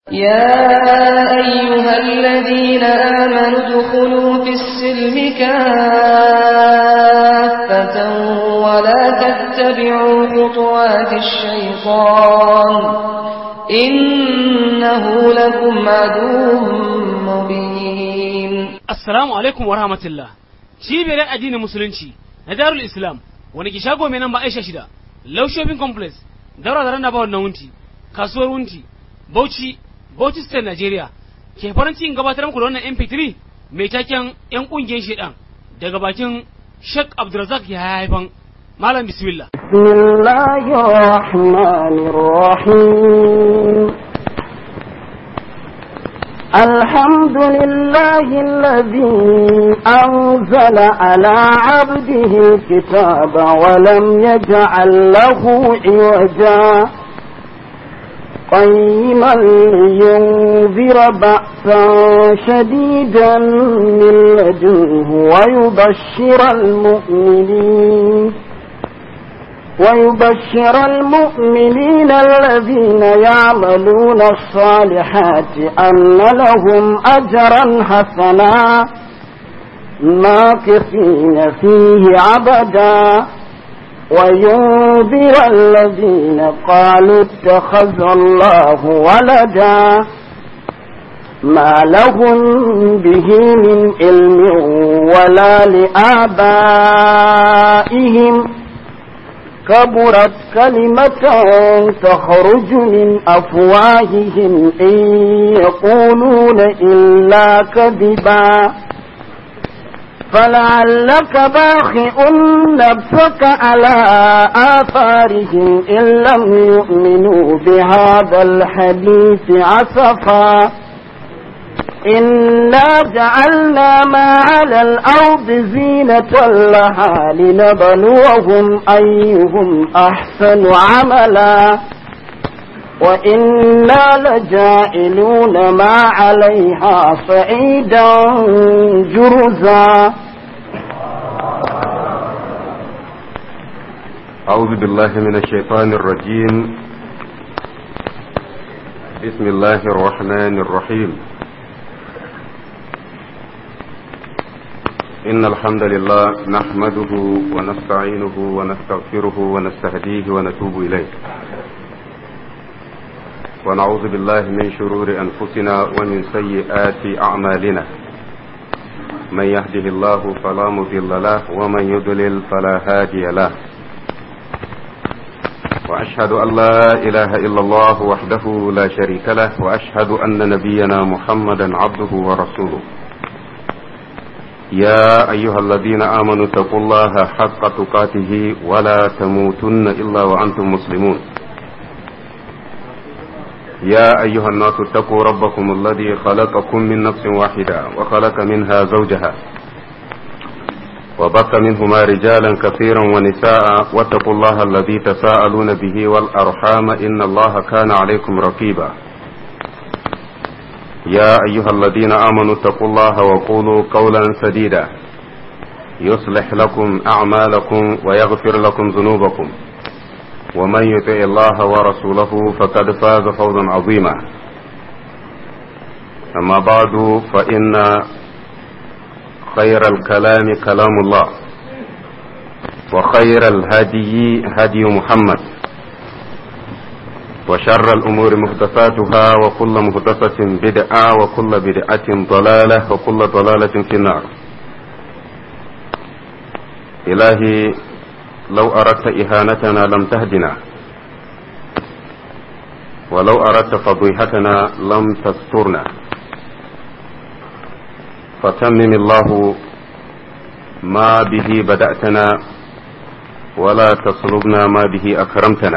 يا أيها الذين آمنوا ادخلوا في السلم كافة ولا تتبعوا خطوات الشيطان إنه لكم عدو مبين. السلام عليكم ورحمة الله. cibiyar addinin musulunci na Darul Islam wani ki shago mai namba Aisha 6 Low Shopping Complex daura da randa ba wannan wunti kasuwar wunti Bauchi State Nigeria ke farin cikin gabatar muku da wannan MP3 mai taken yan kungiyar shedan daga bakin Sheikh Abdulrazak ya haifan malam bismillah. Bismillahir Rahmanir Rahim. الحمد لله الذي أنزل على عبده الكتاب ولم يجعل له عوجا قيما لينذر بأسا شديدا من لدنه ويبشر المؤمنين الذين يعملون الصالحات أن لهم أجرا حسنا ماكثين فيه أبدا وينذر الذين قالوا اتخذ الله ولدا ما لهم به من علم ولا لآبائهم كبرت كلمة تخرج من أفواههم إن يقولون إلا كذبا فلعلك باخع نفسك على آثارهم إن لم يؤمنوا بهذا الحديث أسفا إنا جعلنا ما على الأرض زينة لها لنبلوهم أيهم أحسن عملا وإنا لجائلون ما عليها صعيدا جرزا. أعوذ بالله من الشيطان الرجيم. بسم الله الرحمن الرحيم. إن الحمد لله نحمده ونستعينه ونستغفره ونستهديه ونتوب إليه ونعوذ بالله من شرور أنفسنا ومن سيئات أعمالنا من يهده الله فلا مضل له ومن يضلل فلا هادي له وأشهد أن لا إله إلا الله وحده لا شريك له وأشهد أن نبينا محمدا عبده ورسوله. يا أيها الذين آمنوا اتقوا الله حق تقاته ولا تموتن إلا وأنتم مسلمون. يا أيها الناس اتقوا ربكم الذي خلقكم من نفس واحدة وخلق منها زوجها وبث منهما رجالا كثيرا ونساء واتقوا الله الذي تساءلون به والأرحام إن الله كان عليكم رقيبا. يا أيها الذين آمنوا اتقوا الله وقولوا قولا سديدا يصلح لكم أعمالكم ويغفر لكم ذنوبكم ومن يطع الله ورسوله فقد فاز فوزا عظيما. أما بعد فإن خير الكلام كلام الله وخير الهدي هدي محمد وشر الأمور محدثاتها وكل محدثة بدعة وكل بدعة ضلالة وكل ضلالة في النار. إلهي لو أردت إهانتنا لم تهدنا ولو أردت فضيحتنا لم تسترنا فتمم الله ما به بدأتنا ولا تصلبنا ما به أكرمتنا.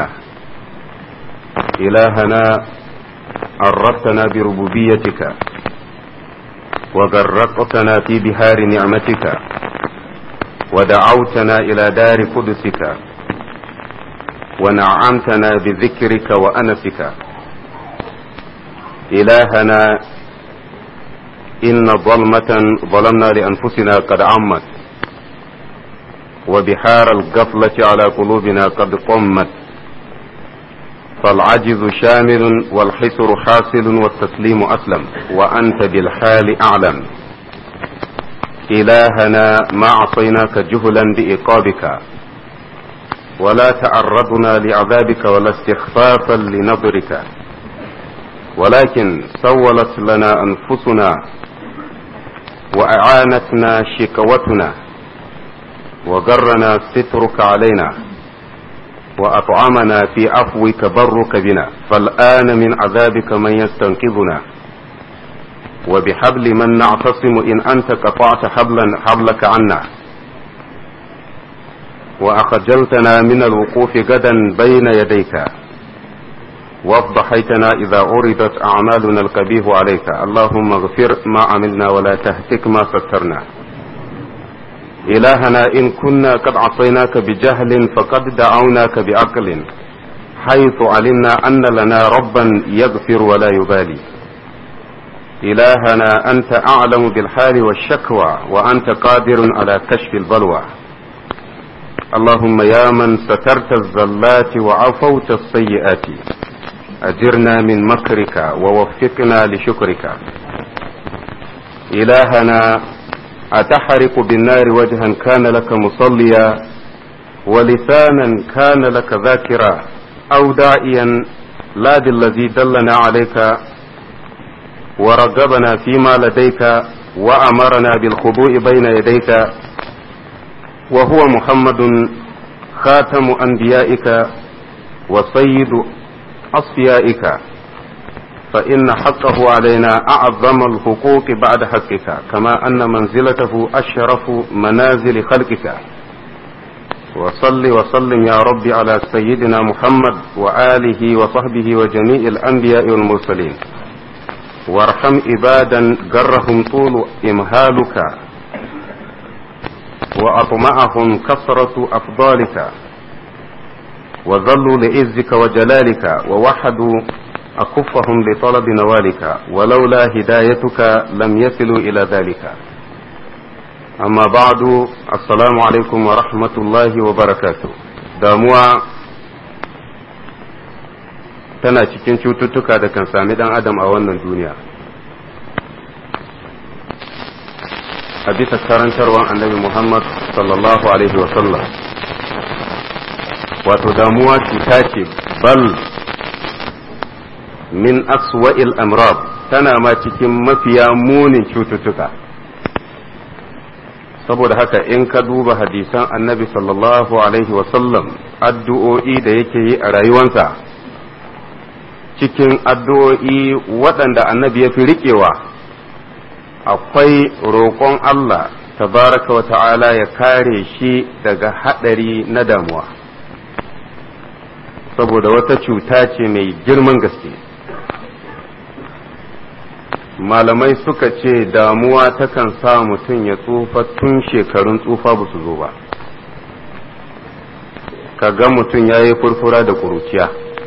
إلهنا عرفتنا بربوبيتك وغرقتنا في بحار نعمتك ودعوتنا إلى دار قدسك ونعمتنا بذكرك وأنسك. إلهنا إن ظلمة ظلمنا لأنفسنا قد عمت وبحار الغفلة على قلوبنا قد قمت فالعجز شامل والحسر حاصل والتسليم أسلم وأنت بالحال أعلم. إلهنا ما عصيناك جهلا بإيقابك ولا تعرضنا لعذابك ولا استخفافا لنظرك، ولكن سولت لنا أنفسنا وأعانتنا شكوتنا وغرنا سترك علينا وأطعمنا في عفوك برك بنا، فالآن من عذابك من يستنقذنا وبحبل من نعتصم إن أنت قطعت حبلك عنا، وأخجلتنا من الوقوف غدا بين يديك وافضحيتنا إذا عرضت أعمالنا القبيح عليك. اللهم اغفر ما عملنا ولا تهتك ما سترنا. إلهنا إن كنا قد عصيناك بجهل فقد دعوناك بعقل، حيث علمنا أن لنا ربا يغفر ولا يبالي. إلهنا أنت أعلم بالحال والشكوى وأنت قادر على كشف البلوى. اللهم يا من سترت الزلات وعفوت السيئات أجرنا من مكرك ووفقنا لشكرك. إلهنا أتحرق بالنار وجها كان لك مصليا ولسانا كان لك ذاكرا أو داعيا لا بالذي دلنا عليك ورغبنا فيما لديك وأمرنا بالخضوع بين يديك، وهو محمد خاتم أنبيائك وسيد أصفيائك، فإن حقه علينا أعظم الحقوق بعد حقك، كما أن منزلته أشرف منازل خلقك. وصل وسلم يا رب على سيدنا محمد وآله وصحبه وجميع الأنبياء والمرسلين، وارحم عبادا جرهم طول إمهالك وأطمعهم كثرة أفضالك وظلوا لعزك وجلالك ووحدوا أكفهم لطلب نوالك، ولولا هدايتك لم يصلوا إلى ذلك. أما بعد، السلام عليكم ورحمة الله وبركاته. damuwa tana cikin cututtuka da kan sami ɗan adam a wannan duniya. A bisa karantarwar annabi Muhammad sallallahu alaihi wasallam, wato damuwa cuta ce bal min aswa'il amrad, tana ma cikin mafiya munin cututtuka. saboda haka in ka duba hadisan annabi sallallahu alaihi wasallam, addu'o'i da yake yi a rayuwansa, cikin addu'o'i waɗanda annabi ya fi riƙewa akwai roƙon Allah tabaraka wa ta'ala ya kare shi daga haɗari na damuwa, saboda wata cuta ce mai girman gaske. Malamai suka ce damuwa takan sa mutum ya tsufa tun shekarun tsufa ba su zo ba, ka ga mutum ya yi furfura da ƙuruciya.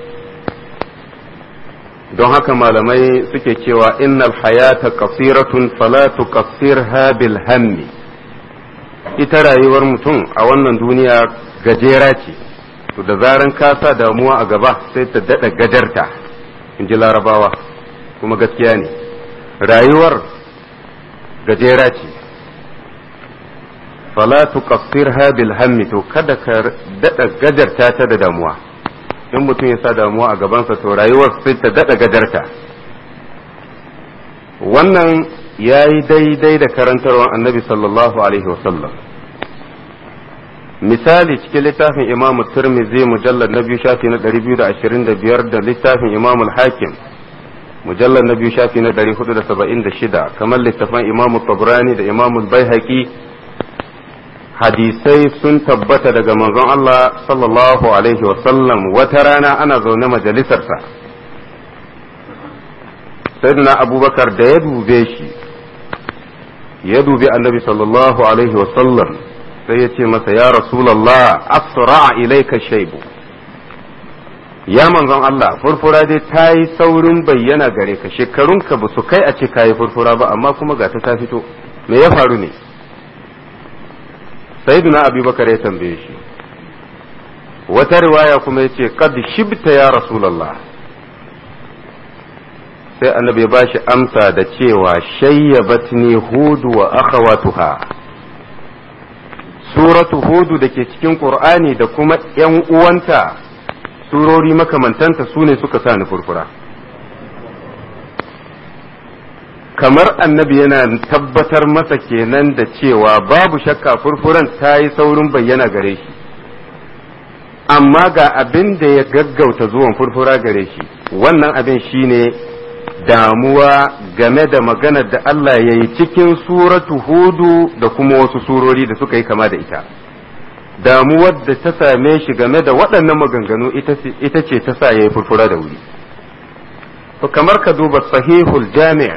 Don haka malamai suke cewa innal hayata qasiratun fala tuqassirha bil hammi, ita rayuwar mutum a wannan duniya gajera ce, to da zaran ka sa damuwa a gaba sai ta dada gajarta, in ji larabawa, kuma gaskiya ne. Rayuwar gajera ce, fala tuqassirha bil hammi, to kada ka dada gajarta ta da damuwa. In mutum ya sa damuwa a gabansa to rayuwar sai ta dada gajarta. Wannan ya yi daidai da karantarwar annabi sallallahu alaihi wasallam. Misali cikin littafin Imam Tirmidhi mujallar na biyu shafi na 225 da littafin Imam Hakim mujallar na biyu shafi na 476, kamar littafin Imam Tabrani da Imam Baihaqi, hadisai sun tabbata daga manzon Allah sallallahu alaihi wasallam. Wata rana ana zaune majalisarsa, sayyidina Abubakar da ya dube shi, ya dubi annabi sallallahu alaihi wasallam, sai ya ce masa, ya Rasulallah, asra'a ilaika shaybu, ya manzon Allah, furfura dai ta yi saurin bayyana gare ka, shekarunka ba su kai a ce ka yi furfura ba, amma kuma ga ta fito, me ya faru ne? Sayyidina Abubakar ya tambaye shi, wata riwaya kuma yace qad shibta ya rasulullah, sai annabi ya bashi amsa da cewa shayyabatni hudu wa akhawatuha. suratu hudu da ke cikin qur'ani da kuma yan uwanta surori makamantanta su ne suka sa ni furfura. kamar annabi yana tabbatar masa kenan da cewa babu shakka furfuran ta yi saurin bayyana gare shi, amma ga abin da ya gaggauta zuwan furfura gare shi, wannan abin shine damuwa game da maganar da Allah ya yi cikin suratu hudu da kuma wasu surori da suka yi kama da ita. Damuwar da ta same shi game da waɗannan maganganu ita ce ta sa ya yi furfura da wuri. To kamar ka duba sahihul jami'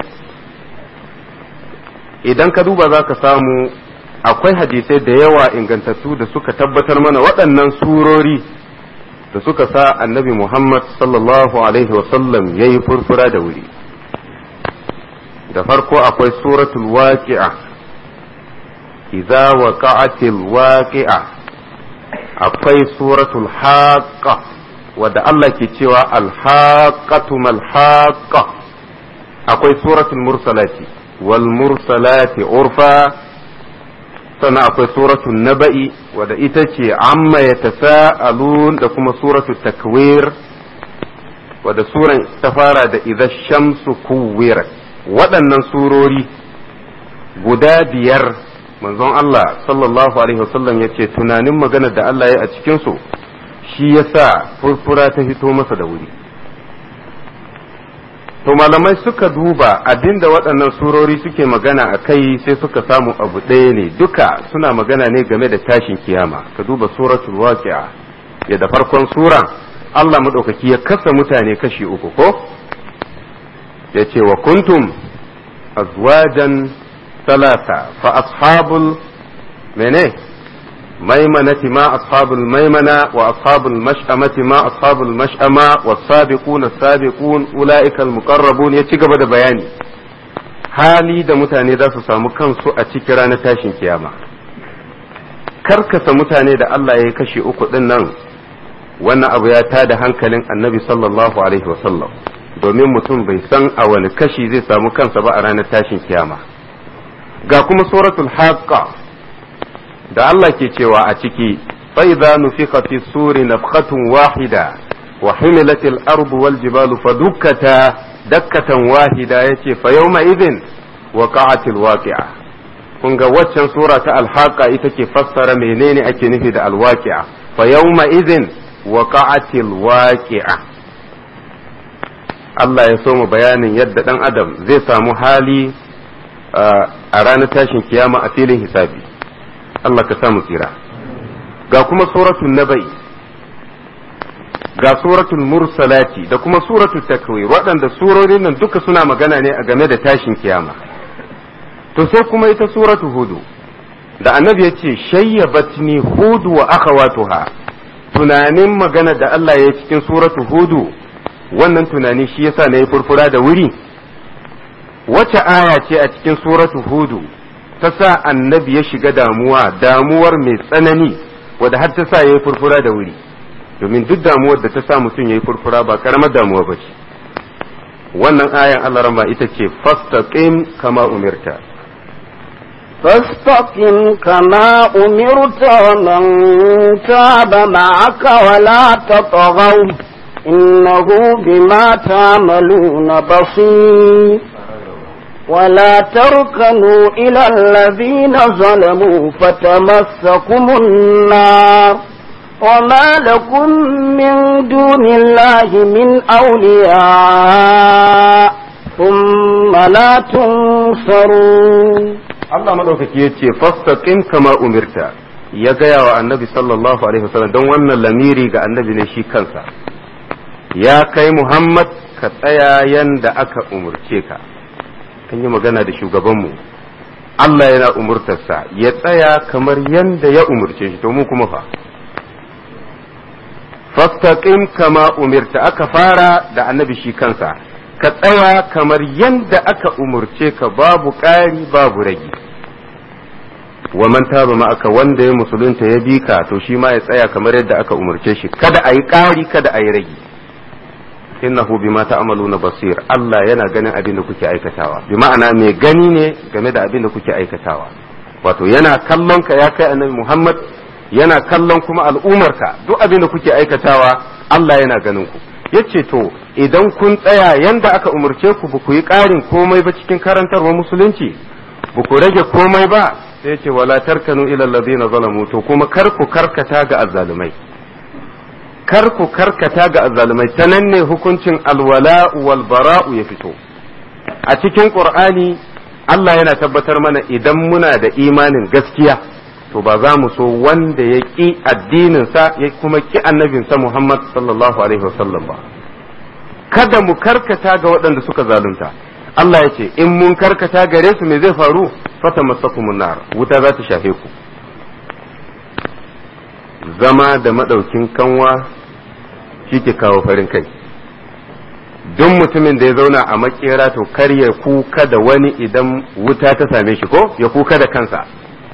idan ka duba za ka samu akwai hadisai da yawa ingantattu da suka tabbatar mana waɗannan surori da suka sa annabi Muhammad sallallahu alaihi wasallam ya yi furfura da wuri. Da farko akwai suratul waqi'a, idza waqa'atil waqi'a, akwai suratul haqqa wadda Allah ke cewa al-haqqatu mal haqqa, akwai suratul mursalati wal mursalati urfa, sannan akwai suratul naba'i wadda ita ce amma yatasaalun, da kuma suratul takwir wadda suran ta fara da idza shamsu kuwirat. Waɗannan surori guda biyar manzon Allah sallallahu alaihi wasallam ya ce tunanin maganar da Allah ya a cikinsu shi yasa furfura ta fito masa da wuri. To malamai suka duba abinda waɗannan surori suke magana a kai sai suka samu abu ɗaya ne, duka suna magana ne game da tashin kiyama. Ka duba suratul waqi'a, yadda farkon suran Allah maɗaukaki ya kasa mutane kashi uku ko ya ce wa kuntum azwajan talata fa ashabul mene maimanati ma ashabul maimana wa ashabul mash'amati ma ashabul mash'ama was-sabiquna as-sabiqun ulaika al-muqarrabun. Ya ci gaba da bayani hali da mutane za su samu kansu a cikin ranar tashin kiyama. Karkasa mutane da Allah ya yi kashi uku din nan, wannan abu ya tada hankalin annabi sallallahu alaihi wasallam, domin mutum bai san a wani kashi zai samu kansa ba a ranar tashin kiyama. Ga kuma suratul haqqa da Allah ke cewa a ciki fa idza nufiqa fi suri nafkhatun wahida wa humilatil ardu wal jibalu fadukkata dakkatan wahida, yace fa yawma idhin waqa'atil waqi'a. kun ga waccan sura ta al-haqqa ita ke fassara menene ake nufi da al-waqi'a. fa yawma idhin waqa'atil waqi'a. Allah ya so mu bayanin yadda dan adam zai samu hali a ranar tashin kiyama a filin hisabi. Allah ka samu tsira. Ga kuma suratul nabai, ga suratul mursalati da kuma suratul takwir, waɗanda surorin nan duka suna magana ne a game da tashin kiyama. To sai kuma ita suratul hudu da annabi ya ce shayyabatni hudu wa akhawatuha, tunanin magana da Allah ya cikin suratul hudu, wannan tunani shi yasa na yi furfura da wuri. Wace aya ce a cikin suratul hudu ta sa annabi ya shiga damuwar mai tsanani wadda har ta sa ya yi furfura da wuri? Domin duk damuwar da ta sa mutum ya yi furfura ba karamar damuwa ba ce. Wannan ayan Allah rama ita ce fastaqim kama umirta. فاستقم كما أمرت ومن تاب معك ولا تطغوا إنه بما تعملون بصير ولا تركنوا إلى الذين ظلموا فتمسكم النار وما لكم من دون الله من أولياء ثم لا تنصرون. Allah madaukaki ya ce fastaqim kama umirta, ya gaya wa annabi sallallahu alaihi wasallam, don wannan lamiri ga annabi ne shi kansa. Ya kai Muhammad ka tsaya yanda aka umurce ka. Kan yi magana da shugabanmu, Allah yana umurtarsa ya tsaya kamar yanda ya umurce shi, to mu kuma fa. Fastaqim kama umirta, aka fara da annabi shi kansa, ka tsaya kamar yanda aka umurce ka, babu ƙari babu ragi. wa man taba ma'aka wanda ya musulunta ya bi ka to shi ma ya tsaya kamar yadda aka umarce shi kada a yi ƙari kada a yi rage innahu bima ta'maluna basir Allah yana ganin abin da kuke aikatawa bi ma'ana mai gani ne game da abin da kuke aikatawa wato yana kallon ka ya kai annabi Muhammad yana kallon kuma al'umarka duk abin da kuke aikatawa Allah yana ganin ku yace to idan kun tsaya yanda aka umarce ku ba ku yi ƙarin komai ba cikin karantarwar musulunci ba ku rage komai ba sai yace wala tarkanu ila alladhina zalamu to kuma kar ku karkata ga azzalumai kar ku karkata ga azzalumai ta nan ne hukuncin alwala wal bara'u ya fito a cikin qur'ani Allah yana tabbatar mana idan muna da imanin gaskiya to ba za mu so wanda ya ƙi addininsa ya kuma ƙi annabinsa Muhammad sallallahu alaihi wasallam ba kada mu karkata ga waɗanda suka zalunta Allah ya ce in mun karkata gare su me zai faru fata masakumun nar wuta za ta shafe ku zama da madaukin kanwa shi ke kawo farin kai duk mutumin da ya zauna a makera to kar ya kuka da wani idan wuta ta same shi ko ya kuka da kansa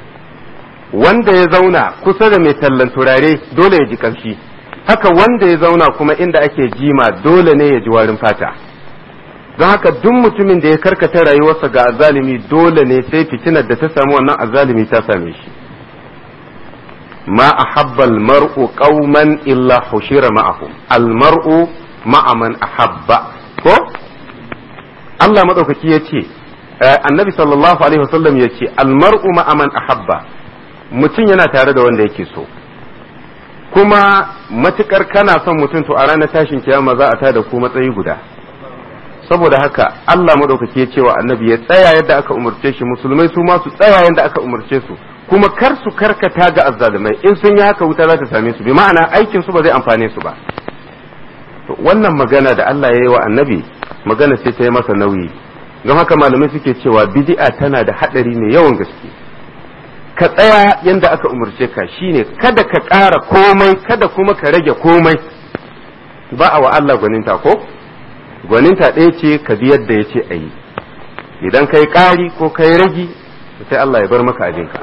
wanda ya zauna kusa da mai tallan turare dole ya ji kamshi haka wanda ya zauna kuma inda ake jima dole ne ya ji warin fata don haka duk mutumin da ya karkata rayuwarsa ga azalimi dole ne sai fitinar da ta samu wannan azalimi ta same shi ma ahabba almar'u qauman illa hushira ma'ahum almar'u ma'a man ahabba ko Allah madaukaki yace annabi sallallahu alaihi wasallam yace almar'u ma'a man ahabba mutum yana tare da wanda yake so kuma matukar kana son mutum to a ranar tashin kiyama za a tada ku matsayi guda saboda haka Allah madaukaki ya ce wa annabi ya tsaya yadda aka umarce shi musulmai su ma su tsaya yadda aka umarce su kuma kar su karkata ga azzalumai in sun yi haka wuta za ta same su bi ma'ana aikin su ba zai amfane su ba to wannan magana da Allah ya yi wa annabi magana sai ta yi masa nauyi don haka malamai suke cewa bid'a tana da hadari mai yawan gaske ka tsaya yadda aka umarce ka shine kada ka ƙara komai kada kuma ka rage komai ba a wa Allah gwaninta ko gwaninta ɗaya ce ka bi yadda ya ce a yi idan kai ƙari ko kai ragi sai Allah ya bar maka abinka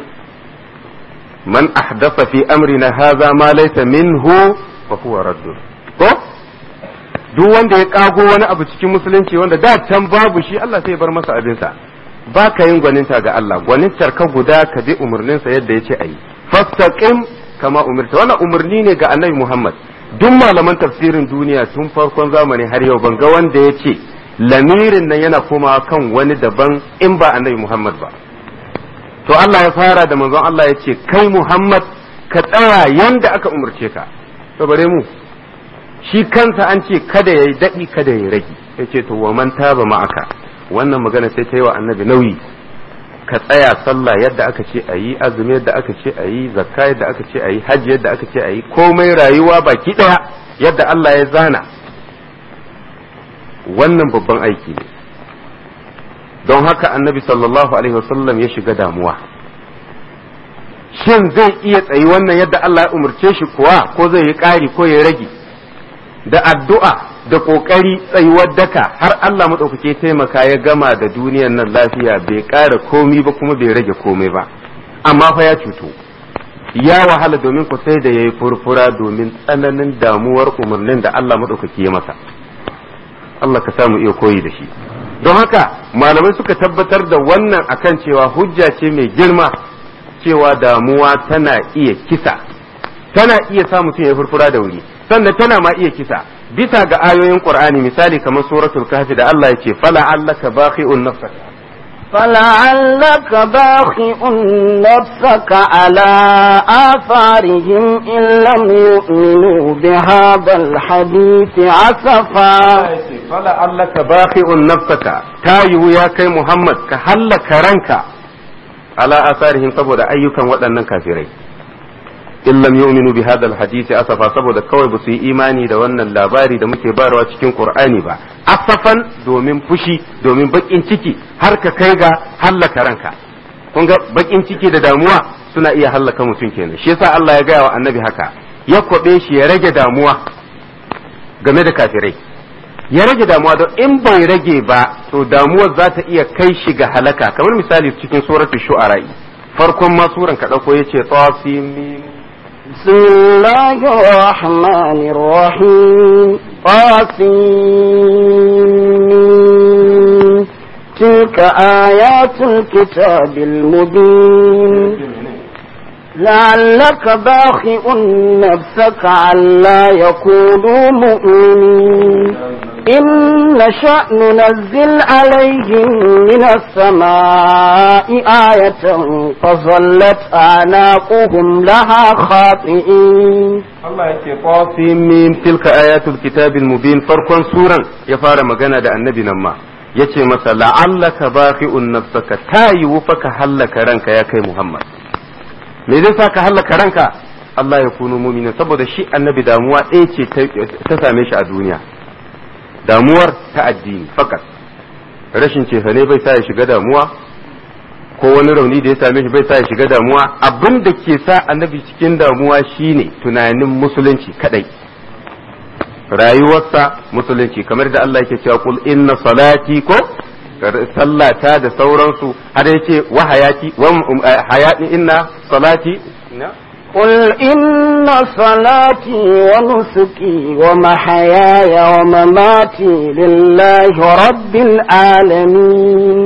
man ahdasa fi amrina haza ma laysa minhu fa huwa raddun ko duk wanda ya kago wani abu cikin musulunci wanda da can babu shi Allah sai ya bar masa abinsa ba ka yin gwaninta ga Allah gwanintar ka guda ka bi umarninsa yadda ya ce a yi fastaqim kama umirta wannan umarni ne ga annabi Muhammad duk malaman tafsirin duniya tun farkon zamani har yau ban ga wanda ya ce lamirin nan yana komawa kan wani daban in ba annabi Muhammad ba to Allah ya fara da manzon Allah ya ce kai Muhammad ka tsaya yanda aka umarce ka to bare mu shi kansa an ce kada yayi dadi kada yayi ragi yace to wa man taba ma'aka wannan magana sai ta yi wa annabi nauyi ka tsaya sallah yadda aka ce a yi azumi yadda aka ce a yi zakka yadda aka ce a yi hajji yadda aka ce a yi komai rayuwa baki daya yadda Allah ya zana wannan babban aiki ne don haka annabi sallallahu alaihi wasallam ya shiga damuwa shin zai iya tsayi wannan yadda Allah ya umarce shi kuwa ko zai yi ƙari ko ya rage da addu'a da ƙoƙari tsayuwar daka har Allah maɗaukake taimaka ya gama da duniyar nan lafiya bai ƙara komi ba kuma bai rage komai ba amma fa ya cuto ya wahala domin ku sai da yayi furfura domin tsananin damuwar umarnin da Allah maɗaukake ya masa Allah ka samu iya koyi da shi don haka malamai suka tabbatar da wannan akan cewa hujja ce mai girma cewa damuwa tana iya kisa tana iya sa mutum ya furfura da wuri sannan tana ma iya kisa bisa ga ayoyin Qur'ani misali kamar suratul kahfi da Allah yake fala allaka baqi'un nafsaka فلعلك باخع نفسك على آثارهم إن لم يؤمنوا بهذا الحديث عسفا فلعلك باخع نفسك تايو يا كي محمد كهلك رنك على آثارهم saboda ayyukan waɗannan kafirai in lam yu'minu bi hadha alhadisi asafa saboda kawai ba su yi imani da wannan labari da muke bayarwa cikin Qur'ani ba asafan domin fushi domin bakin ciki har ka kai ga hallaka ranka kun ga bakin ciki da damuwa suna iya hallaka mutum kenan shi yasa Allah ya gaya wa annabi haka ya kwabe shi ya rage damuwa game da kafirai ya rage damuwa don in bai rage ba to damuwar za ta iya kai shi ga halaka kamar misali cikin suratul shu'ara farkon ma suran ka dauko yace tasim بسم الله الرحمن الرحيم طاسين تلك آيات الكتاب المبين لعلك باخئ نفسك ألا يكونوا مؤمنين إن نشأ ننزل عليهم من السماء آية فظلت أعناقهم لها خاطئين Allah yake qasim min tilka ayatul kitabil mubin farkon suran ya fara magana da annabi nan ma yace masa la'allaka baqi'un nafsaka tayiwu faka hallaka ranka ya kai Muhammad me zai saka hallaka ranka Allah ya kunu mu'minin saboda shi annabi damuwa ɗaya ce ta same shi a duniya damuwar ta addini fakat rashin cefane bai sa ya shiga damuwa ko wani rauni da ya same shi bai sa ya shiga damuwa abin da ke sa annabi cikin damuwa shine tunanin musulunci kadai rayuwarsa musulunci kamar da Allah yake cewa kul inna salati ko sallata da sauransu har yake wa hayati wa hayati inna salati قل إن صلاتي ونسكي ومحياي ومماتي لله رب العالمين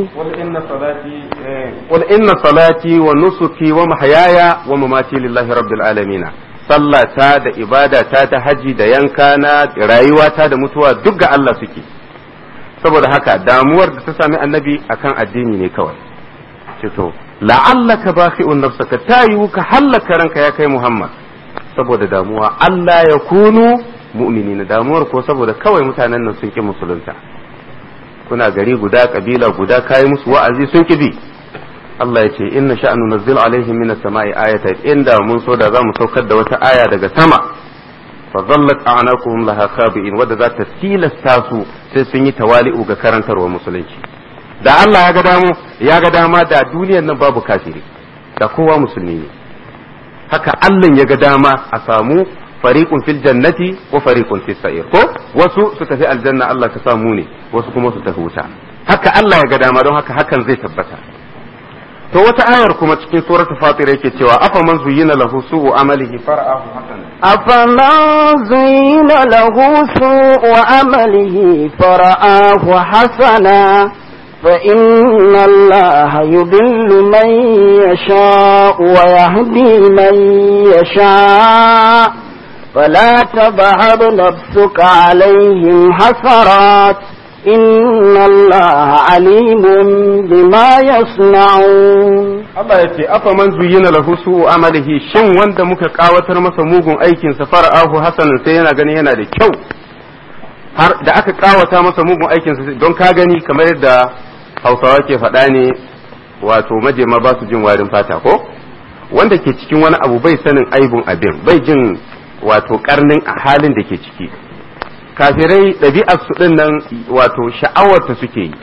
قل إن صلاتي ونسكي ومحياي ومماتي لله رب العالمين sallata da ibadata ta haji da yankana rayuwata da mutuwa duk ga Allah suke saboda haka damuwar da ta sami annabi akan addini ne kawai to la'allaka bakhi'un nafsaka tayu ka hallaka ranka ya kai Muhammad saboda damuwa Allah ya kunu mu'minina damuwar ko saboda kawai mutanen nan sun ki musulunta kuna gari guda kabila guda kai musu wa'azi sun ki bi Allah ya ce inna sha'nu nazzil alaihim minas sama'i ayatan inda mun so da zamu saukar da wata aya daga sama fa dhallat a'naquhum laha khabi'in wadda za ta tilasta su sai sun yi tawali'u ga karantarwa musulunci da Allah ya ga dama da duniyar nan babu kafiri da kowa musulmi ne haka Allah ya ga dama a samu fariqun fil jannati wa fariqun fis sa'ir ko wasu su tafi aljanna Allah ka samu ne wasu kuma su tafi wuta haka Allah ya ga dama don haka hakan zai tabbata to wata ayar kuma cikin suratul fatir yake cewa afa man zuyyina lahu su'u amalihi fara'ahu hasanan afa man zuyyina lahu su'u amalihi fara'ahu hasana فإن الله يضل من يشاء ويهدي من يشاء فلا تذهب نفسك عليهم حسرات إن الله عليم بما يصنعون Allah ya ce afa man zuyyina lahu su'u amalihi shin wanda muka kawatar masa mugun aikin sa fara'ahu hasanan sai yana gani yana da kyau har da aka kawata masa mugun aikin sa don ka gani kamar yadda Hausawa ke faɗa ne wato majema ba su jin warin fata ko wanda ke cikin wani abu bai sanin aibun abin bai jin wato karnin a halin da ke ciki kafirai ɗabi'ar su ɗin nan wato sha'awarta suke yi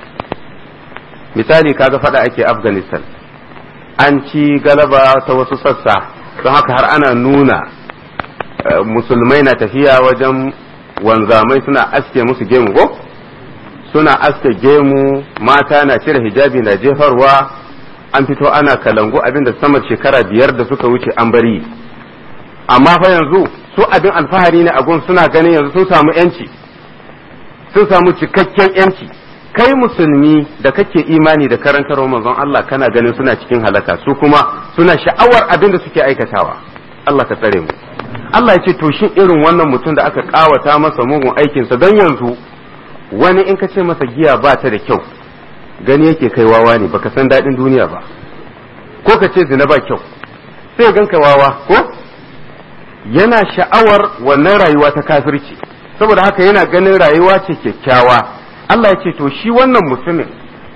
misali kaga faɗa ake Afghanistan an ci galaba ta wasu sassa don haka har ana nuna musulmai na tafiya wajen wanzamai suna aske musu gemu ko suna aske gemu mata na cire hijabi na jefarwa an fito ana kalangu abinda sama shekara 5 da suka wuce an bari amma fa yanzu su abin alfahari ne a gun suna ganin yanzu sun samu yanci sun samu cikakken yanci kai musulmi da kake imani da karantarwa manzon Allah kana ganin suna cikin halaka su kuma suna sha'awar abin da suke aikatawa Allah ka tsare mu Allah ya ce to shin irin wannan mutum da aka kawata masa mugun aikinsa don yanzu wani in ka ce masa giya ba ta da kyau gani yake kai wawa ne baka san daɗin duniya ba ko ka ce zina ba kyau sai ganka wawa ko yana sha'awar wannan rayuwa ta kafirci saboda haka yana ganin rayuwa ce kyakkyawa Allah ya ce to shi wannan mutumin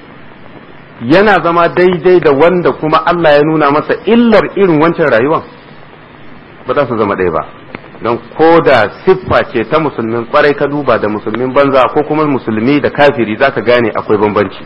yana zama daidai da wanda kuma Allah ya nuna masa illar irin wancan rayuwan ba za su zama ɗaya ba don ko da siffa ce ta musulmin kwarai ka duba da musulmin banza ko kuma musulmi da kafiri zaka gane akwai bambanci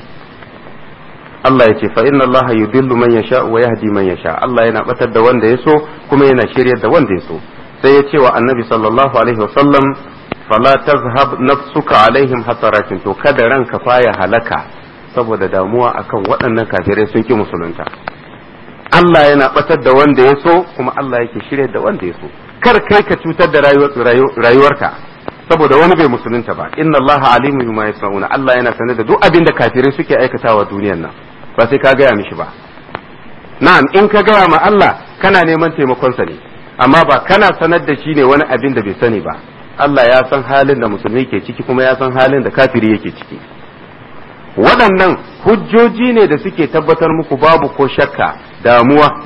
Allah ya ce fa inna Allah yudillu man yasha wa yahdi man yasha Allah yana batar da wanda ya so kuma yana shiryar da wanda ya so sai ya ce wa annabi sallallahu alaihi wasallam fala tazhab nafsuka alaihim hasaratin to kada ranka fa ya halaka saboda damuwa akan waɗannan kafirai sun ki musulunta Allah yana batar da wanda ya so kuma Allah yake shirya da wanda ya so. Kar kai ka cutar da rayuwarka saboda wani bai musulunta ba. Inna Allah alimu bima yasnauna. Allah yana sanar da duk abin da kafirai suke aikatawa duniyar nan, ba sai ka gaya mishi ba. Na'am, in ka gaya ma Allah kana neman taimakonsa ne, amma ba kana sanar da shi ne wani abin da bai sani ba. Allah ya san halin da musulmi ke ciki kuma ya san halin da kafiri yake ciki. Waɗannan hujjoji ne da suke tabbatar muku babu ko shakka damuwa.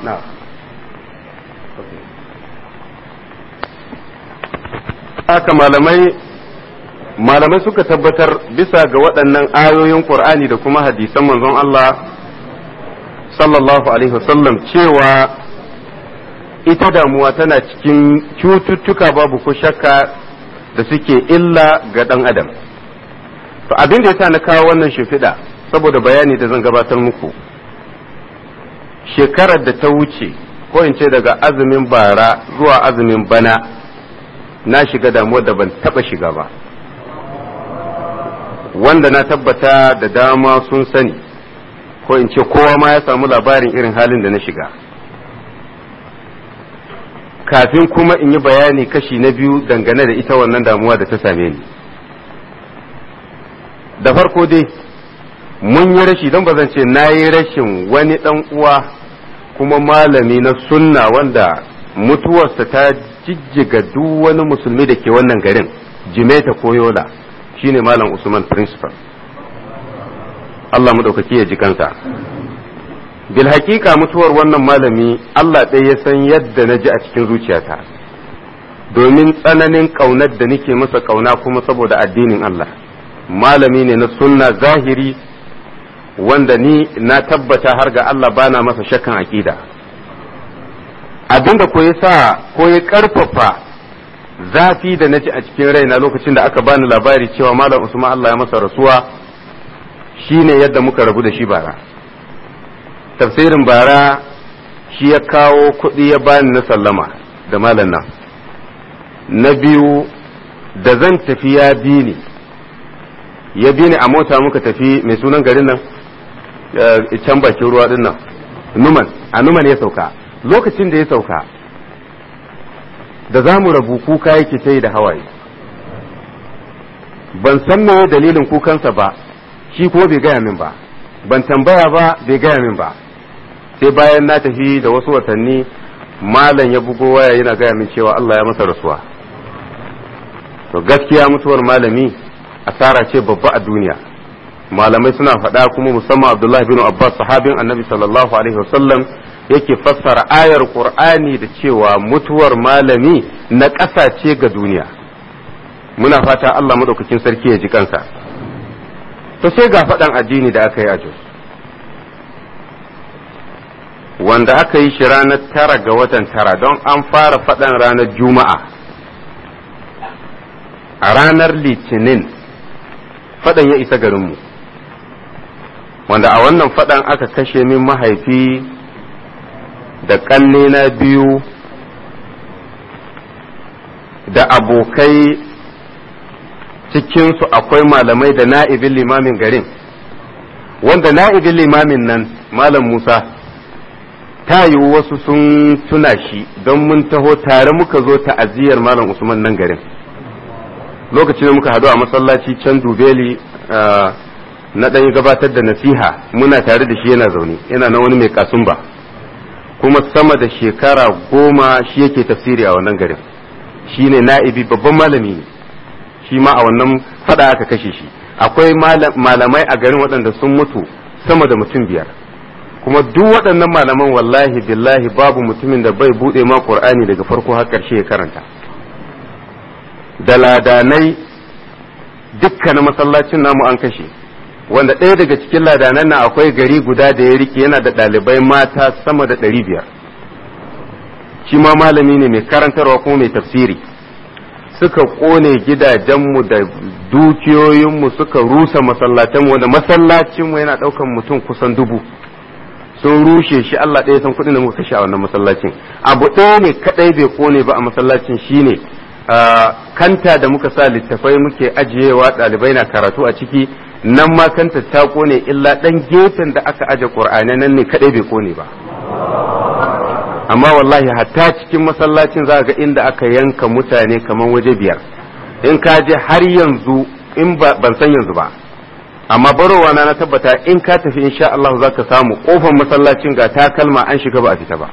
Haka malamai suka tabbatar bisa ga waɗannan ayoyin Qur'ani da kuma hadisan manzon Allah sallallahu alaihi wasallam cewa ita damuwa tana cikin cututtuka babu ko shakka da suke illa ga ɗan adam. To abin da yasa na kawo wannan shimfiɗa saboda bayani da zan gabatar muku. Shekarar da ta wuce ko in ce daga azumin bara zuwa azumin bana na shiga damuwar da ban taɓa shiga ba, wanda na tabbata da dama sun sani ko in ce kowa ma ya samu labarin irin halin da na shiga. Kafin kuma in yi bayani kashi na biyu dangane da ita wannan damuwa da ta same ni. Da farko dai mun yi rashi, don ba zan ce na yi rashin wani ɗan uwa kuma malami na sunna wanda mutuwarsa ta jijjiga duk wani musulmi da ke wannan garin, Jimeta ko Yola, shine Malam Usman Principal. Allah maɗaukaki ya ji kansa. Bil haƙiƙa mutuwar wannan malami Allah ɗaya ya san yadda na ji a cikin zuciyata, domin tsananin ƙaunar da nake masa ƙauna kuma saboda addinin Allah. Malami ne na sunna zahiri wanda ni na tabbata har ga Allah bana masa shakkan aƙida. Abinda ko ya sa ko ya ƙarfafa zafi da na ji a cikin raina lokacin da aka bani labari cewa Malam Usman Allah ya masa rasuwa shine yadda muka rabu da shi bara. Tafsirin bara shi ya kawo kuɗi ya bani na sallama da malam nan. Na biyu da zan tafi ya bi ni a mota muka tafi mai sunan garin nan can bakin ruwa din nan Numan ya sauka. Lokacin da ya sauka da za mu rabu kuka yake ta yi da hawaye, ban san me dalilin kukansa ba, shi kuma bai gaya min ba, ban tambaya ba bai gaya min ba. Sai bayan na tafi da wasu watanni malam ya bugo waya yana gaya min cewa Allah ya masa rasuwa. To gaskiya mutuwar malami asara ce babba a duniya. Malamai suna faɗa kuma musamman Abdullahi bin Abbas sahabin Annabi sallallahu alaihi wasallam yake fassara ayar Qur'ani da cewa mutuwar malami na ƙasa ce ga duniya. Muna fata Allah madaukakin sarki ya ji kansa. To sai ga faɗan addini da aka yi a Jos, wanda aka yi shi ranar 9 ga watan 9 don an fara faɗan ranar Juma'a. A ranar Litinin faɗan ya isa garinmu, wanda a wannan faɗan aka kashe min mahaifi da ƙannena biyu da abokai, cikinsu akwai malamai da na'ibin limamin garin, wanda na'ibin limamin nan Malam Musa ta yiwu wasu sun tuna shi don mun taho tare muka zo ta'aziyar Malam Usman nan garin. Lokacin da muka hadu a masallaci can Dubeli na ɗan gabatar da nasiha, muna tare da shi yana zaune, yana na wani mai kasumba, kuma sama da shekara 10 shi yake tafsiri a wannan garin. Shi ne na'ibi, babban malami ne, shi ma a wannan fada aka kashe shi. Akwai malamai a garin waɗanda sun mutu sama da mutum 5, kuma duk waɗannan malaman wallahi billahi babu mutumin da bai buɗe ma Qur'ani daga farko har ƙarshe ya karanta. Da ladanai dukkanin masallacin namu an kashe, wanda ɗaya daga cikin ladanan na akwai gari guda da ya rike yana da ɗalibai mata sama da 500. Shi ma malami ne mai karantarwa kuma mai tafsiri. Suka ƙone gidajenmu da dukiyoyinmu, suka rusa masallatanmu, wanda masallacinmu yana ɗaukan mutum kusan 1000. Sun rushe shi, Allah ɗaya san kuɗin da muka kashe a wannan masallacin. Abu ɗaya ne kaɗai bai ƙone ba a masallacin shine kanta da muka sa littafai muke ajiyewa ɗalibai na karatu a ciki, nan ma kanta ta kone, illa ɗan gefen da aka aje ƙur'ani nan ne kaɗai bai kone ba. amma wallahi hatta cikin masallacin za ga inda aka yanka mutane kamar waje 5 in ka je har yanzu in ban san yanzu ba amma barowa na tabbata in ka tafi insha Allah za ka samu kofar masallacin ga takalma an shiga ba a fita ba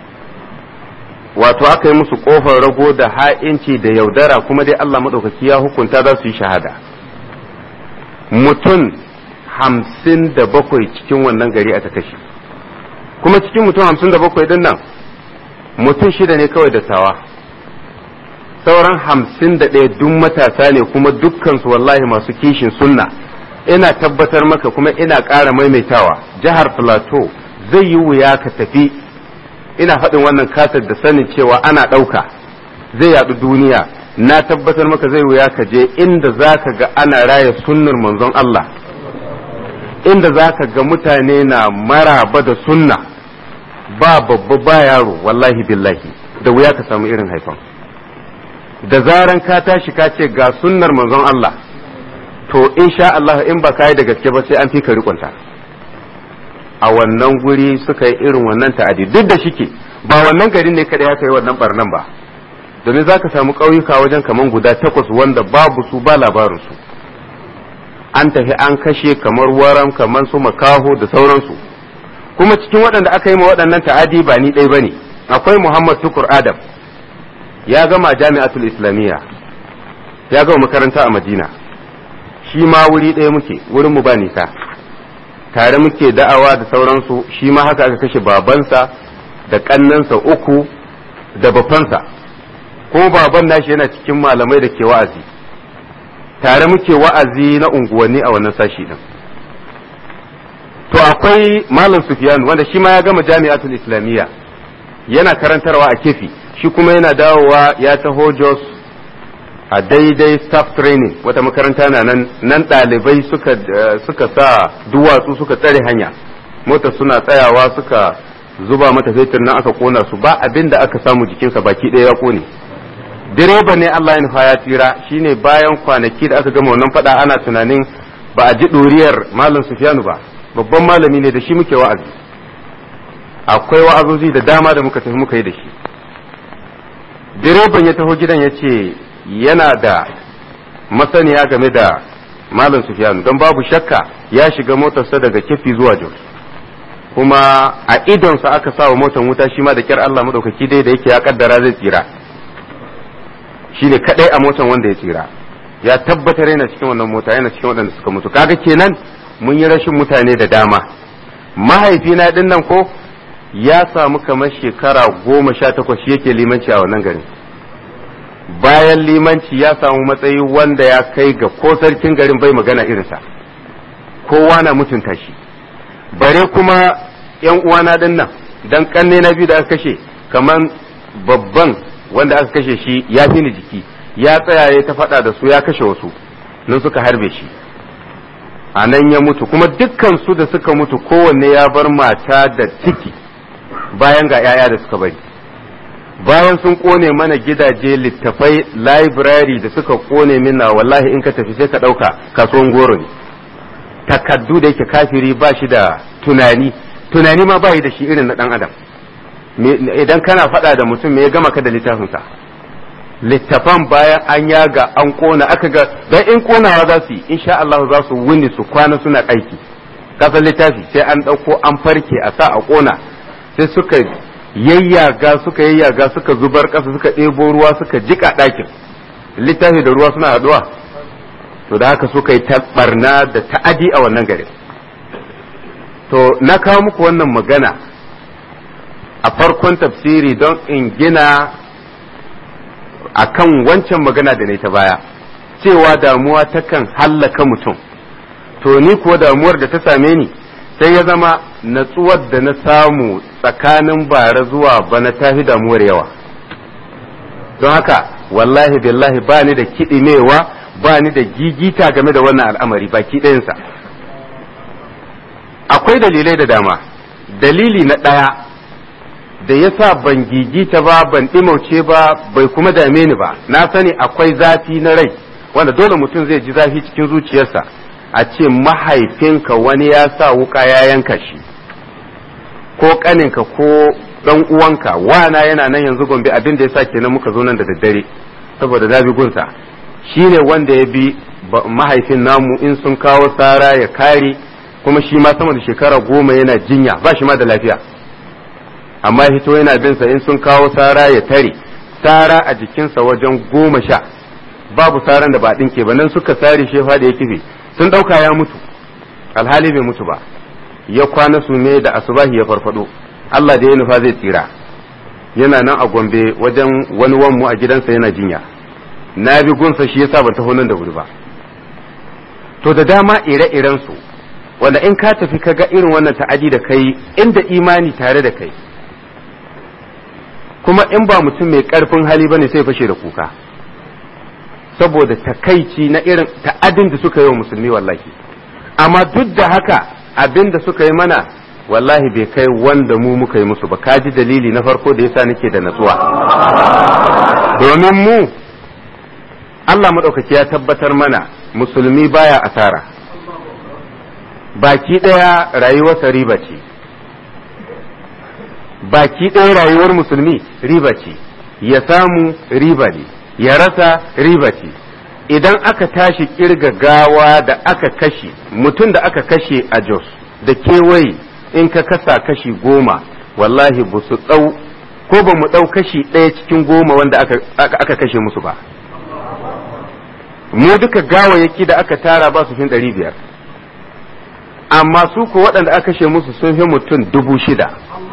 wato aka yi musu kofar rago da ha'inci da yaudara kuma dai Allah madaukaki ya hukunta za su yi shahada mutum 57 cikin wannan gari aka kashe kuma cikin mutum 57 din nan mutum 6 ne kawai da tawa sauran 51 duk matasa ne kuma dukkansu wallahi masu kishin sunna ina tabbatar maka kuma ina ƙara maimaitawa jihar Plateau zai yi wuya ka tafi ina faɗin wannan kasar da sanin cewa ana ɗauka zai yaɗu duniya na tabbatar maka zai wuya ka je inda za ka ga ana raya sunnar manzon Allah inda za ka ga mutane na maraba da sunna ba babba ba yaro wallahi billahi da wuya ka samu irin haifan da zaran ka tashi ka ce ga sunnar manzon Allah to insha Allah in ba ka yi da gaske ba sai an fi ka rikonta a wannan guri suka yi irin wannan ta'adi duk da shike ba wannan garin ne kada ya kai wannan barnan ba domin za ka samu ƙauyuka wajen kaman guda 8 wanda babu su ba labarinsu an tafi an kashe kamar waram kamar su makaho da sauransu kuma cikin waɗanda aka yi ma waɗannan ta'adi ba ni ɗai ba ne akwai Muhammad Tukur Adam ya gama jami'atul islamiyya ya gama makaranta a Madina shi ma wuri ɗaya muke wurin mu ba nisa tare muke da'awa da sauransu shi ma haka aka kashe babansa da ƙannansa 3 da bafansa kuma baban nashi yana cikin malamai da ke wa'azi tare muke wa'azi na unguwanni a wannan sashi din to akwai malam Sufyan wanda shi ma ya gama jami'atul islamiyya yana karantarwa a Kefi shi kuma yana dawowa ya taho Jos a daidai staff training wata makaranta na nan ɗalibai suka sa duwatsu suka tsare hanya motar suna tsayawa suka zuba mata fetur nan aka kona su ba abin da aka samu jikinsa baki ɗaya ya kone direba ne Allah ya nufa ya tsira shine bayan kwanaki da aka gama wannan fada ana tunanin ba a ji ɗoriyar malam Sufyanu ba babban malami ne da shi muke wa'azi akwai wa'azozi da dama da muka tafi muka yi da shi direban ya taho gidan ya ce yana da masaniya game da malam Sufyanu don babu shakka ya shiga motarsa daga Kefi zuwa Jos kuma a idonsa aka sa wa motar wuta shi ma da kyar Allah madaukaki dai da yake ya kaddara zai tsira shine kadai a motan wanda ya tsira ya tabbatar yana cikin wannan mota yana cikin waɗanda suka mutu kaga kenan mun yi rashin mutane da dama mahaifina din nan ko ya samu kamar shekara 18 shi yake limanci a wannan garin bayan limanci ya samu matsayi wanda ya kai ga ko sarkin garin bai magana irinsa kowa na mutunta shi bare kuma yan uwana din nan dan kanne na biyu da aka kashe kamar babban wanda aka kashe shi ya fi ni jiki ya tsaya ya ta faɗa da su ya kashe wasu nan suka harbe shi a nan ya mutu kuma dukkan su da suka mutu kowanne ya bar mata da ciki bayan ga 'ya'ya da suka bari bayan sun kone mana gidaje littafai library da suka kone mina wallahi in ka tafi sai ka ɗauka kasuwan goro ne takaddu da yake kafiri ba shi da tunani ma ba yi da shi irin na ɗan adam idan kana faɗa da mutum me ya gama ka da littafinsa littafan bayan an yaga an kona aka ga dan in konawa za su yi insha Allah za su wuni su kwana suna aiki kasan littafi sai an ɗauko an farke a sa a kona sai suka yayyaga suka zubar ƙasa suka ɗebo ruwa suka jika ɗakin littafi da ruwa suna haɗuwa to da haka suka yi barna da ta'adi a wannan garin to na kawo muku wannan magana a farkon tafsiri don in gina akan wancan magana da na ta baya cewa damuwa takan hallaka mutum to ni kuwa damuwar da ta same ni sai ya zama natsuwar da na samu tsakanin bara zuwa bana tafi damuwar yawa don haka wallahi billahi ba ni da kiɗimewa ba ni da gigita game da wannan al'amari baki ɗayansa akwai dalilai da dama dalili na ɗaya da ya sa ban gigita ba ban ɗimauce ba bai kuma dame ni ba na sani akwai zafi na rai wanda dole mutum zai ji zafi cikin zuciyarsa a ce mahaifinka wani ya sa wuka ya yanka shi ko ƙaninka ko dan uwanka wana yana nan yanzu Gombe, abin da yasa kenan muka zo nan da daddare saboda na bi gunsa, shine wanda ya bi mahaifin namu in sun kawo sara ya kare, kuma shi ma sama da shekara 10 yana jinya ba shi ma da lafiya, amma hito yana bin sa in sun kawo sara ya tare, sara a jikinsa wajen 10 babu saran da ba dinke ba, nan suka sare shefa da ya kife sun dauka ya mutu, alhali bai mutu ba, ya kwana su ne da asubahi ya farfado. Allah da ya nufa zai tsira, yana nan a Gombe wajen wani wanmu a gidansa yana jinya, na bi gunsa shi yasa ban taho nan da wuri ba. To da dama ire-iren su wanda in ka tafi ka ga irin wannan ta'adi da kai inda imani tare da kai, kuma in ba mutum mai karfin hali bane sai fashe da kuka saboda takaici na irin ta'adin da suka yi wa musulmi wallahi. Amma duk da haka abin da suka yi mana wallahi bai kai wanda mu muka yi musu ba. Kaji dalili na farko da yasa nake da natsuwa, domin mu Allah maɗaukaki ya tabbatar mana musulmi baya asara, baki ɗaya rayuwarsa riba ce, baki ɗaya rayuwar musulmi riba ce, ya samu riba ne, ya rasa riba ce. Idan aka tashi kirga gawa da aka kashe, mutum da aka kashe a Jos da kewaye, in ka kasa kashi 10 wallahi ba su ɗau ko ba mu ɗau kashi 1 cikin 10 wanda aka kashe musu ba. Mu duka gawayyaki da aka tara ba su fin 500, amma su ko waɗanda aka kashe musu sun fi mutum 6,000.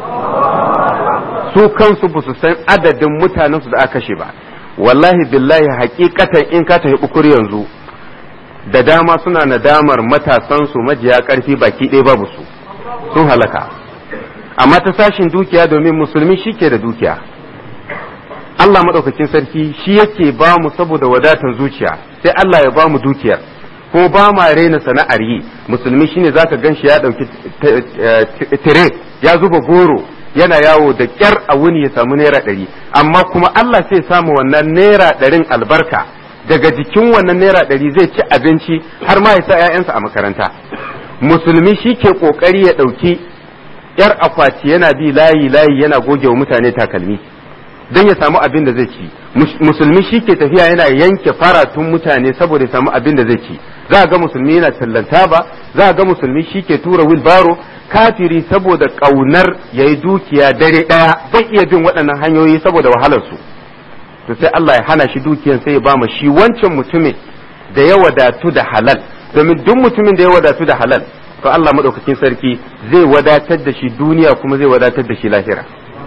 Su kansu ba su san adadin mutanensu da aka kashe ba. Wallahi billahi hakikatan in ka tafi Bukur yanzu da dama suna nadamar matasansu majiya ƙarfi baki ɗaya babu su, sun halaka. Amma ta sashin dukiya, domin musulmi shi ke da dukiya, Allah maɗaukakin sarki shi yake ba mu saboda wadatan zuciya, sai Allah ya ba mu dukiyar, ko ba ma raina sana'ar yi. Musulmi shine zaka gan shi ya ɗauki tire ya zuba goro yana yawo da ƙyar a wuni ya samu naira 100, amma kuma Allah sai samu wannan naira 100 albarka, daga jikin wannan naira 100 zai ci abinci har ma ya sa 'ya'yansa a makaranta. Musulmi shi ke ƙoƙari ya ɗauki 'yar akwati yana bi layi yana goge wa mutane takalmi don ya samu abin da zai ci. Musulmi shi ke tafiya yana yanke faratun mutane saboda ya samu abin da zai ci. Za a ga musulmi yana tallanta ba, za a ga musulmi shi ke tura wilbaro. Kafiri saboda ƙaunar ya yi dukiya dare ɗaya bai iya bin waɗannan hanyoyi saboda wahalarsu, to sai Allah ya hana shi dukiyan, sai ya ba ma shi wancan mutumin da ya wadatu da halal, domin duk mutumin da ya wadatu da halal to Allah maɗaukakin sarki zai wadatar da shi duniya kuma zai wadatar da shi lahira.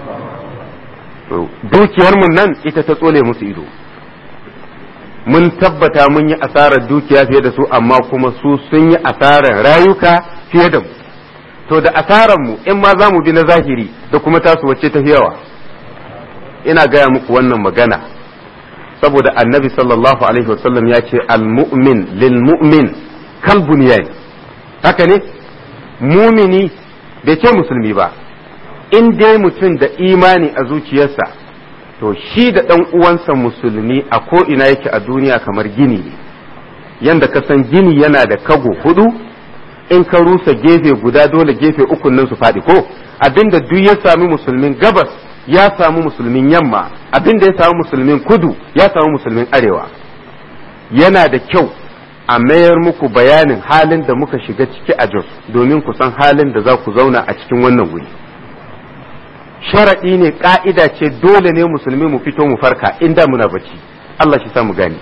Dukiyar mun nan ita ta tsole musu ido, mun tabbata mun yi asarar dukiya fiye da su, amma kuma su sun yi asarar rayuka fiye da mu. To da mu in ma za mu bi na zahiri da kuma tasu wacce ta yawa. Ina gaya muku wannan magana saboda annabi sallallahu alaihi wasallam ya ce al-mu'min lil mu'min kal bunyan. Haka ne, mumini bai ce musulmi ba, in dai mutum da imani a zuciyarsa to shi da ɗan uwansa musulmi a ko ina yake a duniya kamar gini ne. Yanda ka san gini yana da kago 4, in ka rusa gefe guda dole gefe 3 nan su faɗi ko. Abinda duk ya sami musulmin gabas ya samu musulmin yamma, abinda ya samu musulmin kudu ya samu musulmin arewa. Yana da kyau a mayar muku bayanin halin da muka shiga ciki a Jos domin ku san halin da za ku zauna a cikin wannan guri. Sharaɗi ne, ƙa'ida ce, dole ne musulmi mu fito mu farka inda muna bacci. Allah shi sa mu gani.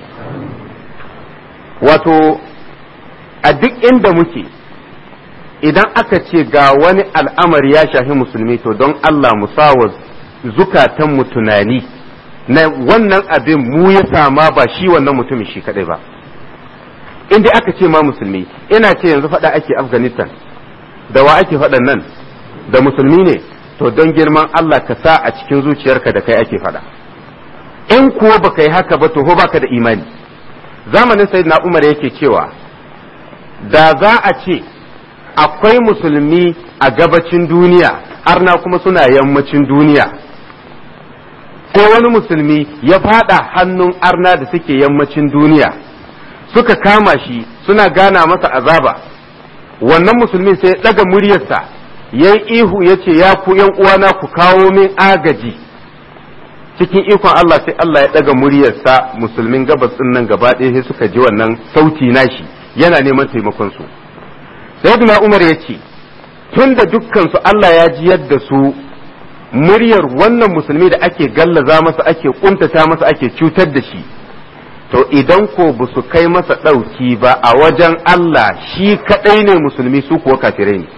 Wato a duk inda muke, idan aka ce ga wani al'amari ya shafi musulmi, to don Allah mu sawa zukatanmu tunani na wannan abin mu ya sama, ba shi wannan mutumin shi kadai ba. Inda aka ce ma musulmi, ina ce yanzu faɗa ake Afghanistan, da wa ake faɗan nan, da musulmi ne, to don girman Allah ka sa a cikin zuciyarka da kai ake faɗa. In kuwa baka yi haka ba, to baka da imani. Zamanin Sayyidina Umar yake cewa da za a ce akwai musulmi a gabacin duniya, arna kuma suna yammacin duniya, sai wani musulmi ya fada hannun arna da suke yammacin duniya, suka kama shi suna gana masa azaba, wannan musulmi sai ya daga muryarsa yayi ihu yace ya ku yan uwana ku kawo min agaji. Cikin ikon Allah sai Allah ya daga muryarsa, musulmin gabas din nan gaba ɗaya sai suka ji wannan sauti nashi yana neman taimakon su. Sayyidina Umar yace tunda dukkan su Allah ya ji yadda su muryar wannan musulmi da ake gallaza masa, ake kuntata masa, ake cutar da shi, to idan ko ba su kai masa ɗauki ba a wajen Allah shi kaɗai ne musulmi, su kuwa kafirai ne.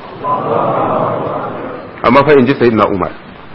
Amma fa in ji sayyidina Umar,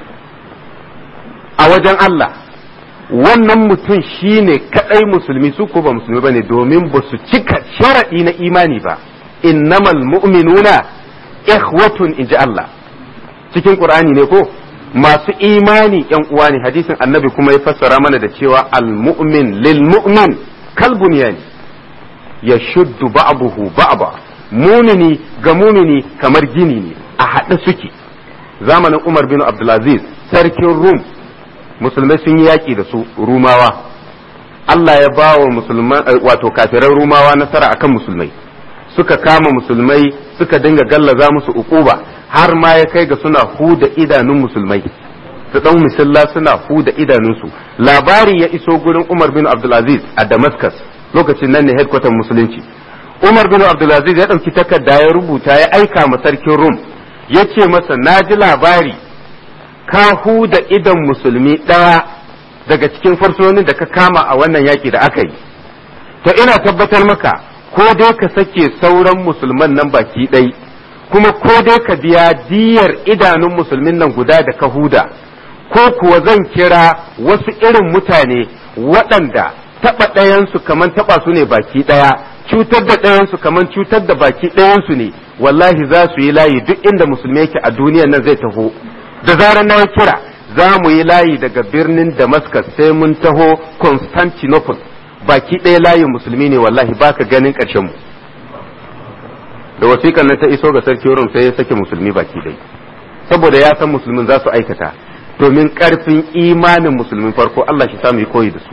a wajen Allah wannan mutum shi ne kaɗai musulmi, su ko ba musulmi ba ne, domin ba su cika sharaɗi na imani ba. Innamal mu'minuna ikhwatun, in ji Allah cikin Qur'ani ne ko, masu imani yan uwa ne. Hadisin annabi kuma ya fassara mana da cewa al-mu'min lil mu'min kal bunyan yashuddu ba'dahu ba'da, mumini ga mumini kamar gini ne, a haɗe suke. Zamanin Umar bin Abdulaziz sarkin Rum, musulmai sun yi yaƙi da su Rumawa, Allah ya ba wa musulman wato kafiran Rumawa nasara akan musulmai, suka kama musulmai suka dinga gallaza musu ukuba, har ma ya kai ga suna huda idanun musulmai, su ɗan misalla suna huda idanunsu. Labari ya iso gurin Umar bin Abdulaziz a Damascus, lokacin nan ne headquarter musulunci. Umar bin Abdulaziz ya ɗauki takarda ya rubuta ya aika ma sarkin Rum, ya ce masa na ji labari ka huda idan musulmi ɗaya daga cikin fursunonin da ka kama a wannan yaƙi da aka yi, to ina tabbatar maka ko dai ka sake sauran musulman nan baki ɗai, kuma ko dai ka biya diyar idanun musulmin nan guda da ka huda, ko kuwa zan kira wasu irin mutane waɗanda taɓa ɗayansu kaman taɓa su ne baki ɗaya, cutar da ɗayansu kaman cutar da baki ɗayansu ne. Wallahi za su yi layi duk inda musulmi yake a duniyan nan zai taho. Da zarar na kira za mu yi layi daga birnin Damascus sai mun taho Constantinople, baki ɗaya layin musulmi ne, wallahi baka ganin ƙarshen mu. Da wasiƙar nan ta iso ga sarki Rum sai ya sake musulmi baki ɗaya, saboda ya san musulmin za su aikata, domin ƙarfin imanin musulmin farko. Allah shi samu yi koyi da su.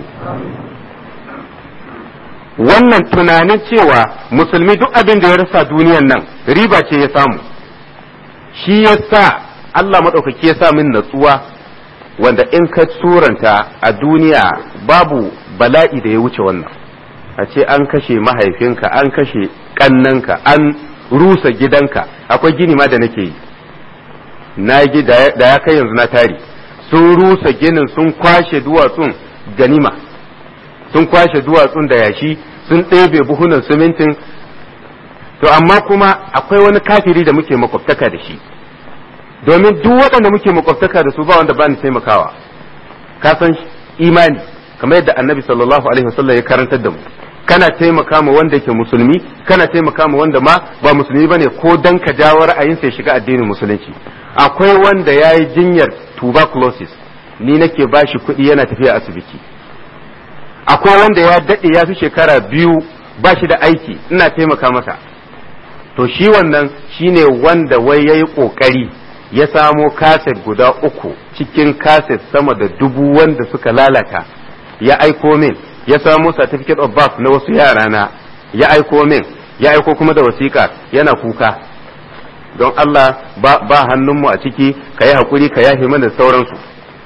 Wannan tunanin cewa musulmi duk abin da ya rasa duniyan nan riba ce ya samu, shi ya sa Allah maɗaukaki ya sa min natsuwa, wanda in ka suranta a duniya babu bala'i da ya wuce wannan. A ce an kashe mahaifinka, an kashe ƙannanka, an rusa gidanka. Akwai gini ma da nake yi, na yi da ya kai yanzu na tari, sun rusa ginin, sun kwashe duwatsun ganima, sun kwashe duwatsun da yashi, sun ɗebe buhunan simintin. To amma kuma akwai wani kafiri da muke makwabtaka da shi, domin duk waɗanda muke makwabtaka da su ba wanda ba ni taimakawa. Ka san imani kamar yadda annabi sallallahu alaihi wasallam ya karantar da mu, kana taimaka ma wanda yake musulmi, kana taimaka ma wanda ma ba musulmi bane, ko dan ka jawo ra'ayin sai shiga addinin musulunci. Akwai wanda yayi jinyar tuberculosis, ni nake bashi kuɗi yana tafiya asibiti. Akwai wanda ya daɗe ya fi shekara 2 ba shi da aiki, ina taimaka masa. To shi wannan shine wanda wai yayi kokari ya samo kaset guda 3 cikin kaset sama da 1000 wanda suka lalata, ya aiko min, ya samo certificate of birth na wasu yara na, ya aiko min, ya aiko kuma da wasiƙa yana kuka, don Allah ba hannunmu a ciki, ka yi haƙuri ka yafe mana sauransu.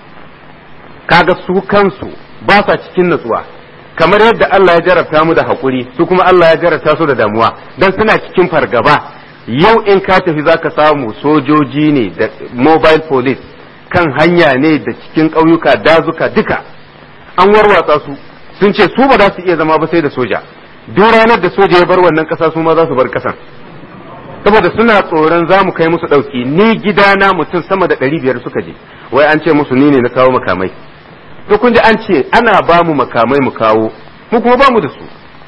Kaga su kansu ba sa cikin natsuwa, kamar yadda Allah ya jarabta mu da haƙuri, su kuma Allah ya jarabta su da damuwa, dan suna cikin fargaba. Yau in ka tafi zaka samu sojoji ne da mobile police kan hanya ne da cikin ƙauyuka, dazuka duka an warwatsa su, sun ce su ba za su iya zama ba sai da soja. Duk ranar da soja ya bar wannan ƙasa su ma za su bar ƙasan, saboda suna tsoron za mu kai musu ɗauki. Ni gidana mutum sama da 500 suka je, wai an ce musu ni ne na kawo makamai. To kun ji an ce ana ba mu makamai mu kawo, mu kuma ba mu da su.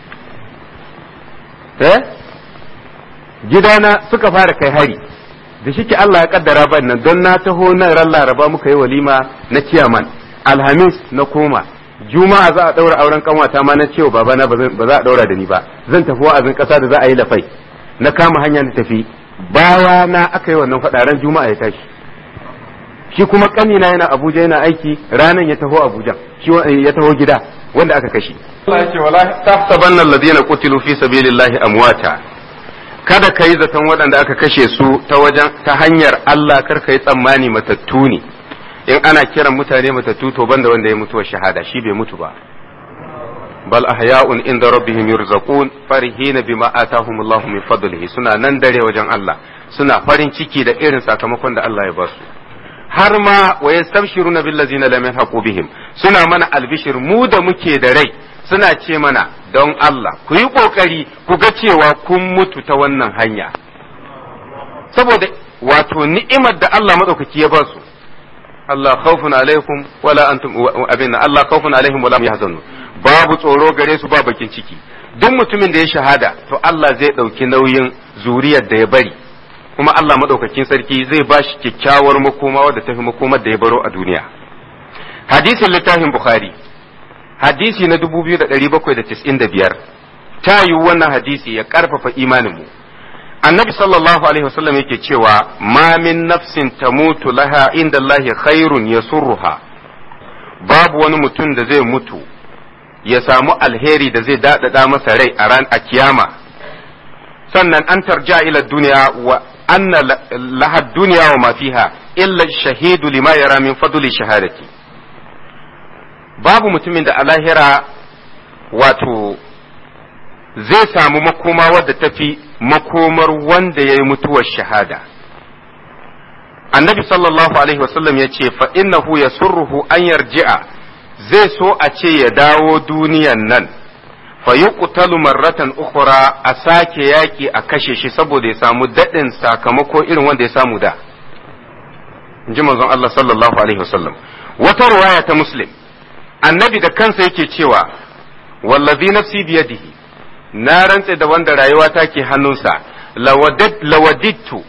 Gidana suka fara kai hari, da shike Allah ya kaddara ban nan, don na taho nan ran Laraba muka yi walima na ciyaman, Alhamis na koma, Juma'a za a daura auren kanwata ma na cewa babana ba za a daura da ni ba, zan tafi wa'azin kasa da za a yi lafai. Na kama hanya na tafi, baya na aka yi wannan fadaran Juma'a ya tashi. Shi kuma kanina yana Abuja yana aiki, ranan ya taho Abuja, shi ya taho gida wanda aka kashe. Allah ya ce wala tahsabanna alladhina qutilu fi sabilillahi amwata, kada ka yi zaton waɗanda aka kashe su ta hanyar Allah kar ka yi tsammani matattu ne in ana kiran mutane matattu to banda wanda ya mutuwa shahada shi bai mutu ba bal ahya'un inda rabbihim yurzaqun farihina bima atahumullahu min fadlihi suna nan dare wajen Allah suna farin ciki da irin sakamakon da Allah ya ba su har ma wa yastabshiruna bil ladzina lam yalhaqu bihim suna mana albishir mu da muke da rai suna ce mana don Allah ku yi kokari ku ga cewa kun mutu ta wannan hanya saboda wato ni'imar da Allah madaukaki ya ba su Allah khawfun alaikum wala antum abinna Allah khawfun alaihim wala yahzanun babu tsoro gare su ba bakin ciki duk mutumin da ya shahada to Allah zai dauki nauyin zuriyar da ya bari kuma Allah madaukakin sarki zai ba shi kyakkyawar makoma wadda tafi makomar da ya baro a duniya hadisin littafin Bukhari hadisi na 2795 ta yi wannan hadisi ya karfafa imanin mu annabi sallallahu alaihi wasallam yake cewa ma min nafsin tamutu laha inda Allah khairun yasurruha babu wani mutum da zai mutu ya samu alheri da zai dadada masa rai a ran a kiyama sannan an tarja ila duniya wa anna laha duniya wa ma fiha illa shahidu lima yara min fadli shahadati babu mutumin da a lahira wato zai samu makoma wadda tafi makomar wanda ya yi mutuwar shahada annabi sallallahu alaihi wasallam ya ce fa innahu yasurruhu an yarji'a zai so a ce ya dawo duniyan nan fa yuqtalu marratan ukhra a sake yaki a kashe shi saboda ya samu dadin sakamako irin wanda ya samu da inji manzon Allah sallallahu alaihi wasallam wata riwaya ta muslim annabi da kansa yake cewa wallazi nafsi biyadihi na rantse da wanda rayuwa ta ke hannunsa lawadittu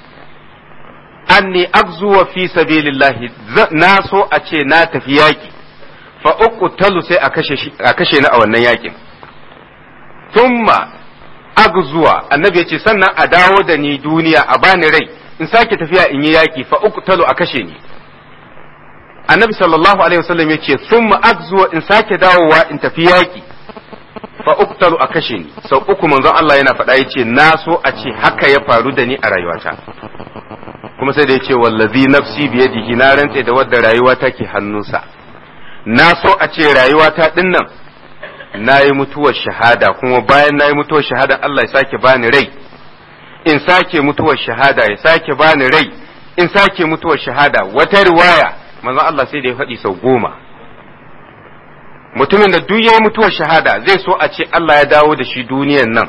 anni agzuwa fi sabilillahi na so a ce na tafi yaki fa uqtalu sai a kashe ni a wannan yakin thumma agzuwa annabi ya ce sannan a dawo da ni duniya a bani rai in sake tafiya in yi yaki fa uqtalu a kashe ni annabi sallallahu alaihi wasallam ya ce thumma agzuwa in sake dawowa in tafi yaki fa uqtalu a kashe ni sau uku manzon Allah yana faɗa yace na so a ce haka ya faru da ni a rayuwata kuma sai da yace wallazi nafsi biyadihi na rantse da wadda rayuwa take hannunsa na so a ce rayuwata dinnan nayi mutuwar shahada kuma bayan nayi mutuwar shahada Allah ya sake bani rai in sake mutuwar shahada ya sake bani rai in sake mutuwar shahada wata riwaya manzon Allah sai da ya faɗi sau 10 mutumin da duk yayi mutuwar shahada zai so a ce Allah ya dawo da shi duniyan nan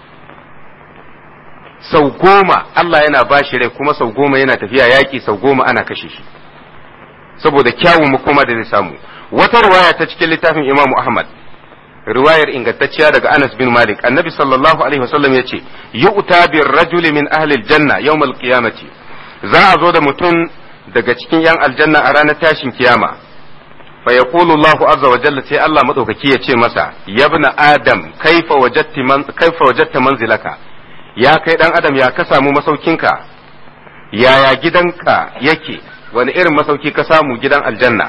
sau 10 Allah yana ba shi rai kuma sau 10 yana tafiya yaƙi sau 10 ana kashe shi saboda kyawun makoma da zai samu wata riwaya ta cikin littafin Imam Ahmad riwayar ingantacciya daga Anas bin Malik annabi sallallahu alaihi wasallam yace yu'ta bir rajuli min ahli aljanna yawm alqiyamati za a zo da mutum daga cikin yan aljanna a ranar tashin kiyama fa yaqulu Allahu azza wa jalla sai Allah madaukaki ya ce masa yabna adam kaifa wajadta manzilaka ya kai dan adam ya ka samu masaukinka yaya gidanka yake wani irin masauki ka samu gidan aljanna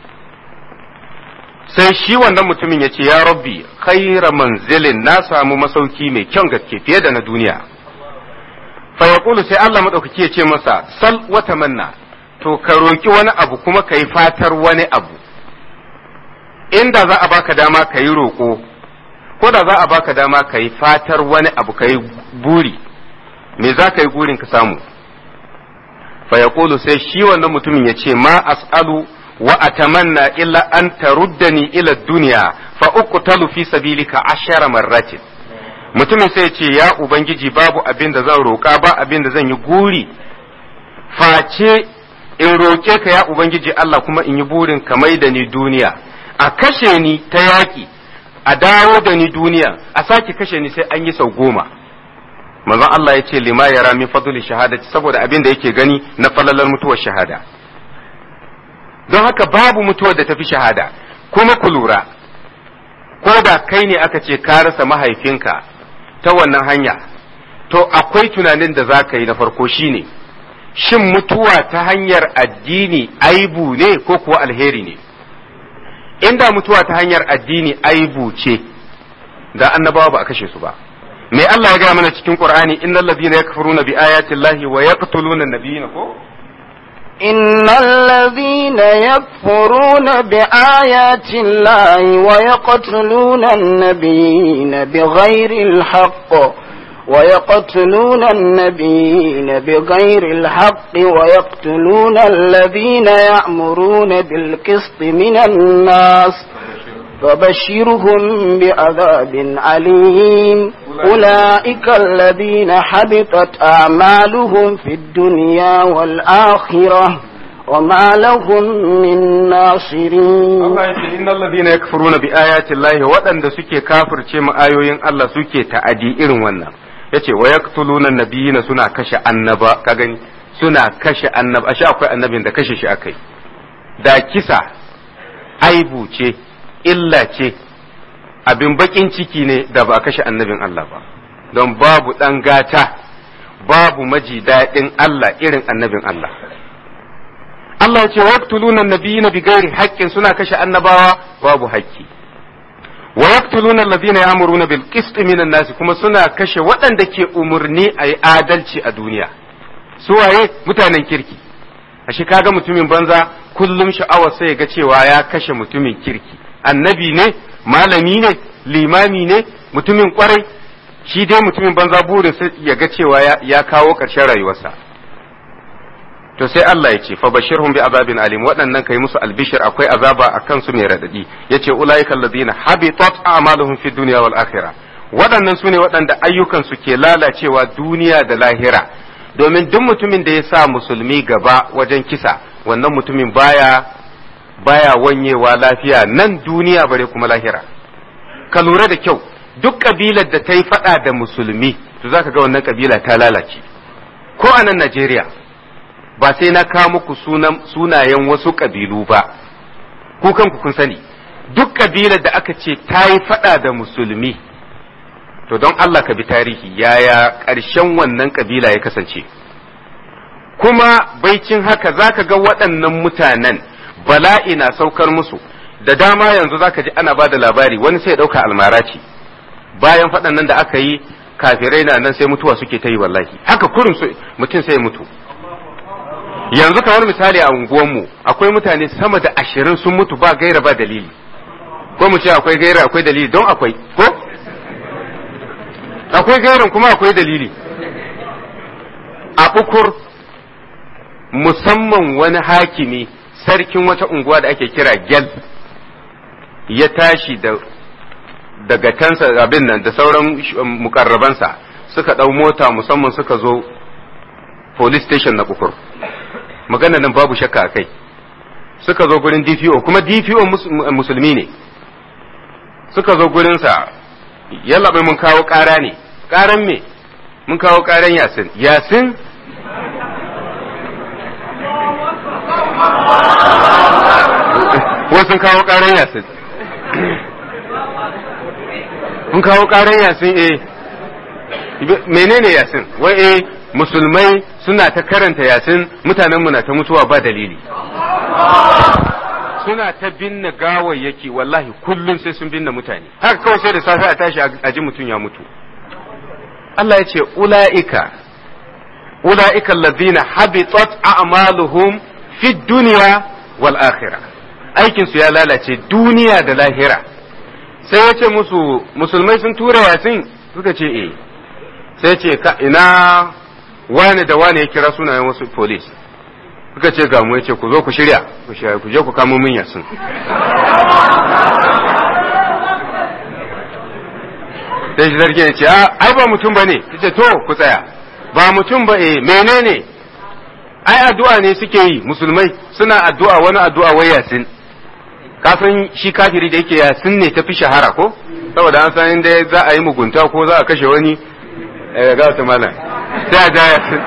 sai shi wannan mutumin ya ce ya rabbi khaira manzilin na samu masauki mai kyan gaske fiye da na duniya fa yaqulu sai Allah madaukaki ya ce masa sal wa tamanna to ka roki wani abu kuma kai fatar wani abu inda za a baka dama ka yi roƙo ko da za a baka dama ka yi fatar wani abu ka yi buri me za ka yi burin ka samu fa yaqulu sai shi wannan mutumin ya ce ma as'alu wa atamanna illa an taruddani ila dunya fa uqtalu fi sabilika 10 marratin mutumin sai ya ce ya ubangiji babu abin da zan roƙa ba abin da zan yi guri face in roƙe ka ya ubangiji Allah kuma in yi burin ka mai da ni duniya a kashe ni ta yaƙi a dawo da ni duniya a sake kashe ni sai an yi sau 10 manzon Allah ya ce lima yara min fadli shahadati saboda abin da yake gani na falalar mutuwar shahada don haka babu mutuwar da tafi shahada kuma ku lura ko da kai ne aka ce ka rasa mahaifinka ta wannan hanya to akwai tunanin da za ka yi na farko shine shin mutuwa ta hanyar addini aibu ne ko kuwa alheri ne inda mutuwa ta hanyar addini aibu ce da annabawa ba a kashe su ba me Allah ya gaya mana cikin Qur'ani innal ladina yakfuruna bi ayati llahi wa yaqtuluna an-nabiyina ko إن الذين يكفرون بآيات الله ويقتلون النبيين بغير الحق ويقتلون الذين يأمرون بالقسط من الناس فبشرهم بعذاب أليم أولئك الذين حبطت أعمالهم في الدنيا والآخرة وما لهم من ناصرين. إن الذين يكفرون بآيات الله وأن سكي كافر شيء آيوين الله سكي تأدي إرن ونا yace wa yaqtuluna an-nabiyina suna kashe annaba ka gani suna kashe annaba ashe akwai annabin da kashe shi akai da kisa aibu ce illa ce abin bakin ciki ne da ba a kashe annabin Allah ba don babu dan gata babu maji daɗin Allah irin annabin Allah Allah ya ce waqtuluna an-nabiyina bighairi haqqin suna kashe annabawa babu haƙƙi wa yaqtuluna alladhina ya'muruna bil qist minan nas kuma suna kashe waɗanda ke umurni ayi adalci a duniya su waye mutanen kirki ashe kaga mutumin banza kullum sha'awar sai ga cewa ya kashe mutumin kirki annabi ne malami ne limami ne mutumin kwarai shi dai mutumin banza burin sai ya ga cewa ya kawo ƙarshen rayuwarsa to sai Allah ya ce fa bashirhum bi azabin alim waɗannan kai musu albishir akwai azaba a kansu mai radadi yace ulaika alladhina habitat a'maluhum fid dunya wal akhirah waɗannan sune waɗanda ayyukan su ke lalacewa duniya da lahira domin duk mutumin da ya sa musulmi gaba wajen kisa wannan mutumin baya wanyewa lafiya nan duniya bare kuma lahira ka lura da kyau duk kabilar da ta yi fada da musulmi to zaka ga wannan kabila ta lalace ko a nan Najeriya ba sai na kawo muku sunayen wasu kabilu ba ku kanku kun sani duk kabilar da aka ce ta yi fada da musulmi to don Allah ka bi tarihi yaya ƙarshen wannan kabila ya kasance kuma baicin haka zaka ga waɗannan mutanen bala'i na saukar musu da dama yanzu zaka ji ana bada labari wani sai ya ɗauka almara ce bayan faɗan nan da aka yi kafirai na nan sai mutuwa suke ta yi wallahi haka kurin mutum sai ya mutu yanzu kamar misali a unguwanmu akwai mutane sama da 20 sun mutu ba gaira ba dalili ko mu ce akwai gaira akwai dalili don akwai ko akwai gairan kuma akwai dalili a bukur musamman wani hakimi sarkin wata unguwa da ake kira gyal ya tashi daga tansa abin nan da sauran mukarrabansa suka ɗau mota musamman suka zo police station na bukur magana nan babu shakka a kai suka zo gurin DPO kuma DPO musulmi ne suka zo gurinsa yalla bai mun kawo ƙara ne ƙaran me mun kawo ƙaran yasin wasu kawo ƙaran yasin mun kawo ƙaran yasin menene yasin wai musulmai suna ta karanta yasin mutanenmu na ta mutuwa ba dalili suna ta binne gawayyaki wallahi kullum sai sun binne mutane haka kawai sai da safe a tashi a ji mutum ya mutu Allah ya ce ula'ika allazina habitat a'maluhum fi dunya wal akhirah aikin su ya lalace duniya da lahira sai ya ce musu musulmai sun tura yasin suka ce sai ce ina wane da wane ya kira sunayen wasu police suka ce ga mu yace ku zo ku shirya ku je ku kamo min yasin sai shi zargi ya ce ai ba mutum bane yace to ku tsaya ba mutum ba menene ai addu'a ne suke yi musulmai suna addu'a wani addu'a wai yasin kafin shi kafiri da yake yasin ne tafi shahara ko saboda an san inda za a yi mugunta ko za a kashe wani ga ta malam sai a ja yasin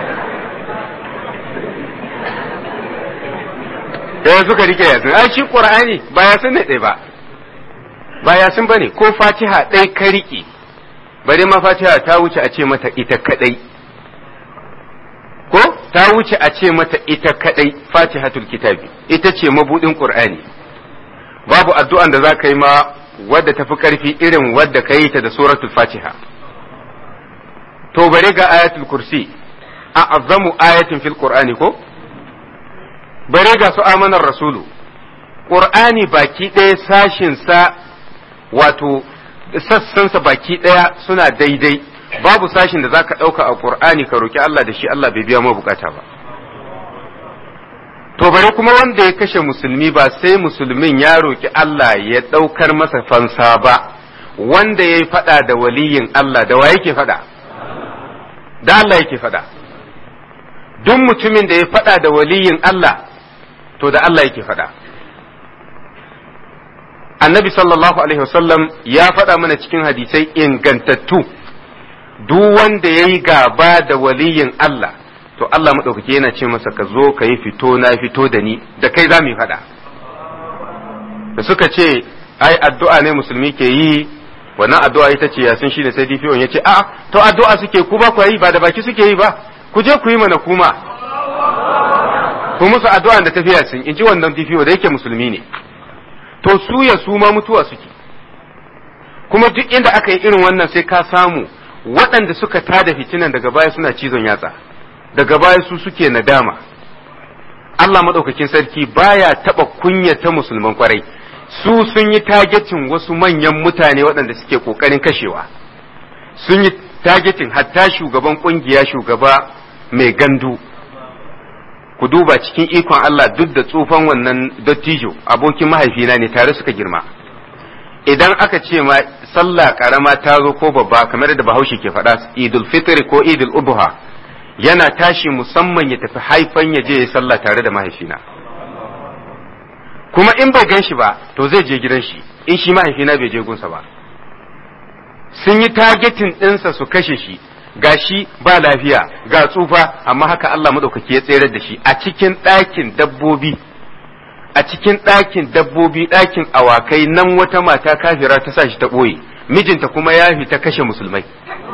sai suka rike yasin ai shi qur'ani ba yasin ne dai ba yasin bane ko fatiha dai ka rike bare ma fatiha ta wuce a ce mata ita kadai ko ta wuce a ce mata ita kadai fatihatul kitabi ita ce mabudin qur'ani babu addu'an da za ka yi ma wadda tafi karfi irin wadda ka yi ta da suratul fatiha to bare ga ayatul kursi a'azzamu ayatin fil qur'ani ko bare ga su amanar rasulu qur'ani baki ɗaya sashin sa wato sassansa baki ɗaya suna daidai babu sashin da zaka ɗauka a qur'ani ka roki Allah da shi Allah bai biya ma bukata ba to bare kuma wanda ya kashe musulmi ba sai musulmin ya roki Allah ya ɗaukar masa fansa ba wanda ya yi faɗa da waliyin Allah da wa yake faɗa da Allah yake faɗa duk mutumin da ya faɗa da waliyin Allah to da Allah yake faɗa annabi sallallahu alaihi wasallam ya faɗa mana cikin hadisai ingantattu duk wanda ya yi gaba da waliyin Allah to Allah maɗaukaki yana ce masa ka zo ka yi fito na fito da ni da kai za mu yi faɗa da suka ce ai addu'a ne musulmi ke yi wannan addu'a ita ce yasin shine sai DPO ya ce a to addu'a suke ku ba ku yi ba da baki suke yi ba ku je ku yi mana kuma ku musu addu'a da tafiya sun in ji wannan DPO da yake musulmi ne to su ya su ma mutuwa suke kuma duk inda aka yi irin wannan sai ka samu waɗanda suka tada fitinan daga baya suna cizon yatsa daga baya su suke nadama Allah madaukakin sarki baya taba kunyata musulman kwarai su sun yi targetin wasu manyan mutane waɗanda suke kokarin kashewa sun yi targetin hatta shugaban kungiya shugaba mai gandu ku duba cikin ikon Allah duk da tsufan wannan dattijo abokin mahaifina ne tare suka girma idan aka ce ma sallah karama ta zo ko babba kamar da Bahaushe ke faɗa Idul Fitr ko Idul Adha yana tashi musamman ya tafi haifan ya je ya sallah tare da mahaifina kuma in bai gan shi ba to zai je gidan shi in shi mahaifina bai je gunsa ba sun yi targetin ɗinsa su kashe shi ga shi ba lafiya ga tsufa amma haka Allah maɗaukaki ya tsere da shi a cikin ɗakin dabbobi ɗakin awakai nan wata mata kafira ta sa shi ta ɓoye mijinta kuma ya fita kashe musulmai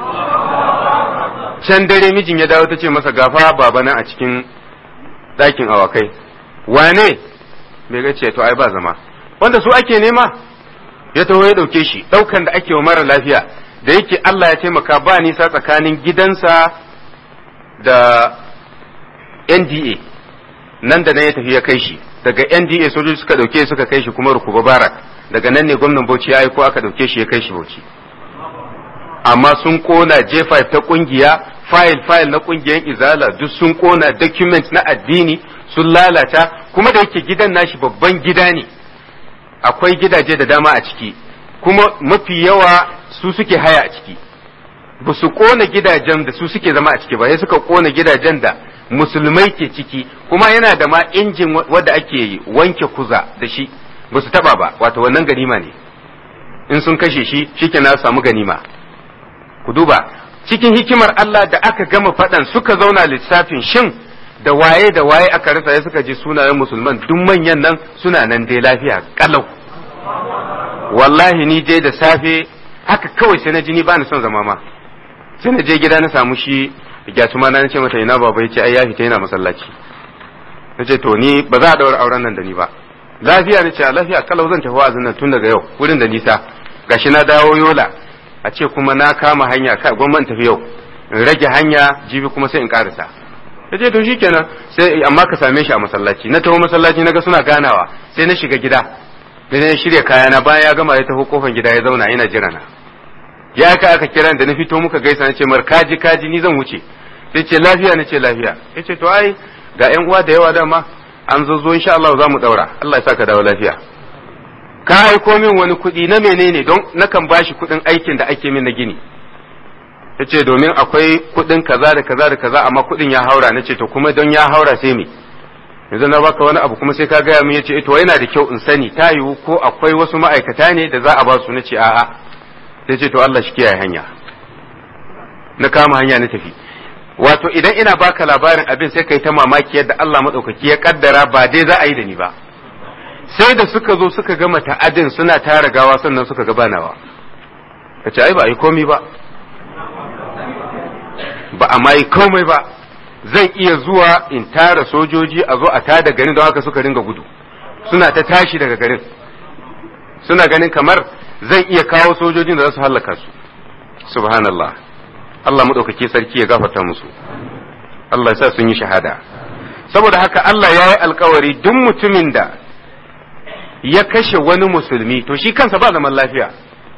can dare mijin ya dawo ta ce masa gafa baba nan a cikin ɗakin awakai wane bai ga ce to ai ba zama wanda su ake nema ya taho ya ɗauke shi ɗaukan da ake wa mara lafiya da yake Allah ya taimaka ba nisa tsakanin gidansa da NDA nan da nan ya tafi ya kai shi daga NDA sojoji suka ɗauke suka kai shi kuma Rukuba Barak daga nan ne gwamnan Bauchi ya aiko aka ɗauke shi ya kai shi Bauchi amma sun kona J5 ta kungiya file na kungiyar izala duk sun kona document na addini sun lalata kuma da yake gidan nashi babban gida ne akwai gidaje da dama a ciki kuma mafi yawa su suke haya a ciki ba su kona gidajen da su suke zama a ciki ba sai suka kona gidajen da musulmai ke ciki kuma yana da ma injin wadda ake wanke kuza da shi ba su taba ba wato wannan ganima ne in sun kashe shi shikenan samu ganima ku duba cikin hikimar Allah da aka gama faɗan suka zauna lissafin shin da waye aka rasa ya suka je sunayen musulman duk manyan nan suna nan dai lafiya kalau wallahi ni dai da safe haka kawai sai na ji ni ba ni son zama ma sai na je gida na samu shi gyatuma na ce mata ina baba yace ai ya fita yana masallaci nace to ni ba za a daura auren nan da ni ba lafiya nace a lafiya kalau zan tafi wa'azin nan tun daga yau wurin da nisa gashi na dawo Yola a ce kuma na kama hanya kai gwamnati tafi yau in rage hanya jibi kuma sai in karisa yace to shikenan sai amma ka same shi a masallaci na taho masallaci naga suna ganawa sai na shiga gida da na shirya kayana bayan ya gama ya taho kofar gida ya zauna yana jira na ya aka kira da na fito muka gaisa na ce mar kaji ni zan wuce sai ce lafiya na ce lafiya yace to ai ga yan uwa da yawa dama an zo insha Allah za mu daura Allah ya saka dawo lafiya ka aiko min wani kuɗi na menene don nakan bashi kuɗin aikin da ake min na gini yace domin akwai kuɗin kaza da kaza da kaza amma kuɗin ya haura nace to kuma don ya haura sai me yanzu na baka wani abu kuma sai ka gaya min yace to yana da kyau in sani ta yiwu ko akwai wasu ma'aikata ne da za a ba su nace a'a sai ce to Allah shi kiyaye hanya na kama hanya na tafi wato idan ina baka labarin abin sai kai ta mamaki yadda Allah madaukaki ya kaddara ba dai za a yi da ni ba sai da suka zo suka gama ta'adin suna tara gawa sannan suka ga banawa kace ai ba ai komai ba a mai komai ba zan iya zuwa in tara sojoji a zo a tada garin don haka suka ringa gudu suna ta tashi daga garin suna ganin kamar zan iya kawo sojojin da za su hallaka su subhanallah Allah maɗaukaki sarki ya gafarta musu Allah ya sa sun yi shahada saboda haka Allah ya yi alkawari duk mutumin da ya kashe wani musulmi to shi kansa ba zaman lafiya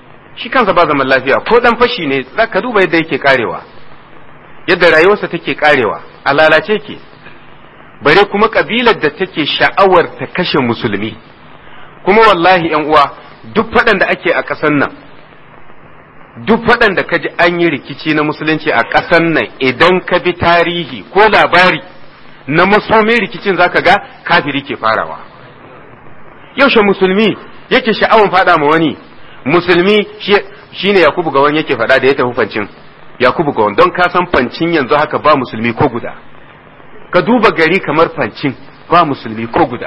ko dan fashi ne ka duba yadda yake karewa yadda rayuwarsa take karewa a lalace ke bare kuma kabilar da take sha'awar ta kashe musulmi kuma wallahi yan uwa duk faɗan da ake a ƙasar nan duk faɗan da kaji an yi rikici na musulunci a ƙasar nan idan ka bi tarihi ko labari na masomin rikicin zaka ga kafiri ke farawa yaushe musulmi yake sha'awan faɗa ma wani musulmi shine Yakubu Gawan yake faɗa da ya tafi fancin Yakubu Gawan don ka san fancin yanzu haka ba musulmi ko guda ka duba gari kamar fancin ba musulmi ko guda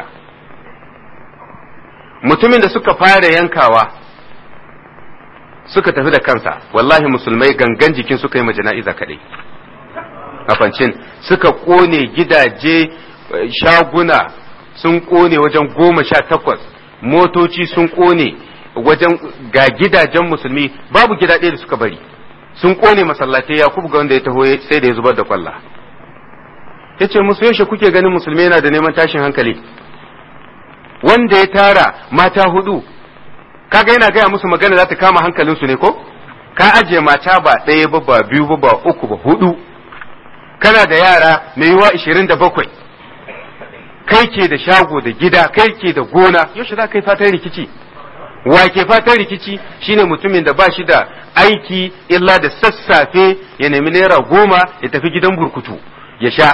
mutumin da suka fara yankawa suka tafi da kansa wallahi musulmai gangan jikin suka yi majana'iza kaɗai a fancin suka ƙone gidaje shaguna sun ƙone wajen 18 motoci sun ƙone wajen ga gidajen musulmi babu gida ɗaya da suka bari sun ƙone masallatai Yakubu ga wanda ya taho sai da ya zubar da kwalla ya ce musu yaushe kuke ganin musulmi yana da neman tashin hankali wanda ya tara mata 4 kaga yana gaya musu magana za ta kama hankalinsu ne ko ka ajiye mata ba ɗaya ba ba 2 ba ba 3 ba 4 kana da yara mai yiwa 27 kai ke da shago da gida kai ke da gona yaushe za ka yi fatan rikici wa ke fatan rikici shine mutumin da ba shi da aiki illa da sassafe ya nemi naira 10 ya tafi gidan burkutu ya sha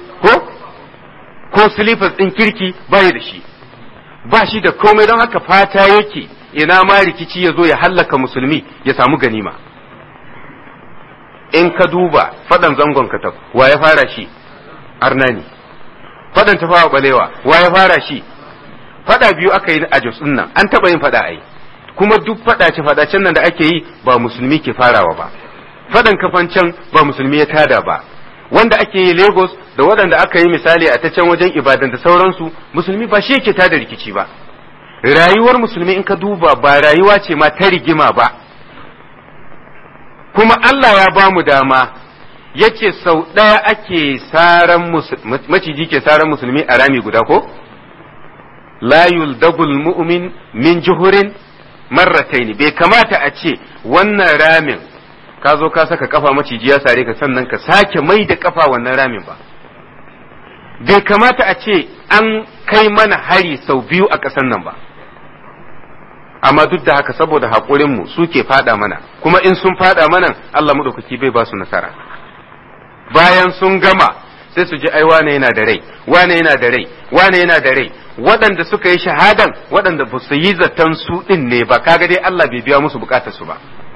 ko silifas ɗin kirki baya da shi ba shi da komai don haka fata yake ina ma rikici ya zo ya hallaka musulmi ya samu ganima in ka duba faɗan zangon katab wa ya fara shi arnani faɗan tafawa balewa wa ya fara shi faɗa biyu aka yi a Jos nan an taɓa yin faɗa ai kuma duk faɗacen nan da ake yi ba musulmi ke farawa ba faɗan kafancan ba musulmi ya tada ba wanda ake yi Lagos da waɗanda aka yi misali a ta can wajen Ibadan da sauransu musulmi ba shi yake tada rikici ba rayuwar musulmi in ka duba ba rayuwa ce ma ta rigima ba kuma Allah ya ba mu dama yace sau ɗaya ake saran maciji ke saran musulmi a rami guda ko la yuldagul mu'min min juhurin marrataini bai kamata a ce wannan ramin ka zo ka saka kafa maciji ya sare ka sannan ka sake mai da kafa wannan ramin ba bai kamata a ce an kai mana hari sau 2 a ƙasar nan ba amma duk da haka saboda haƙurinmu suke fada mana kuma in sun fada mana Allah maɗaukaki bai ba su nasara bayan sun gama sai su ji ai wane yana da rai wane yana da rai wane yana da rai waɗanda suka yi shahadan waɗanda ba su yi zaton su ɗin ne ba kaga dai Allah bai biya musu bukatar su ba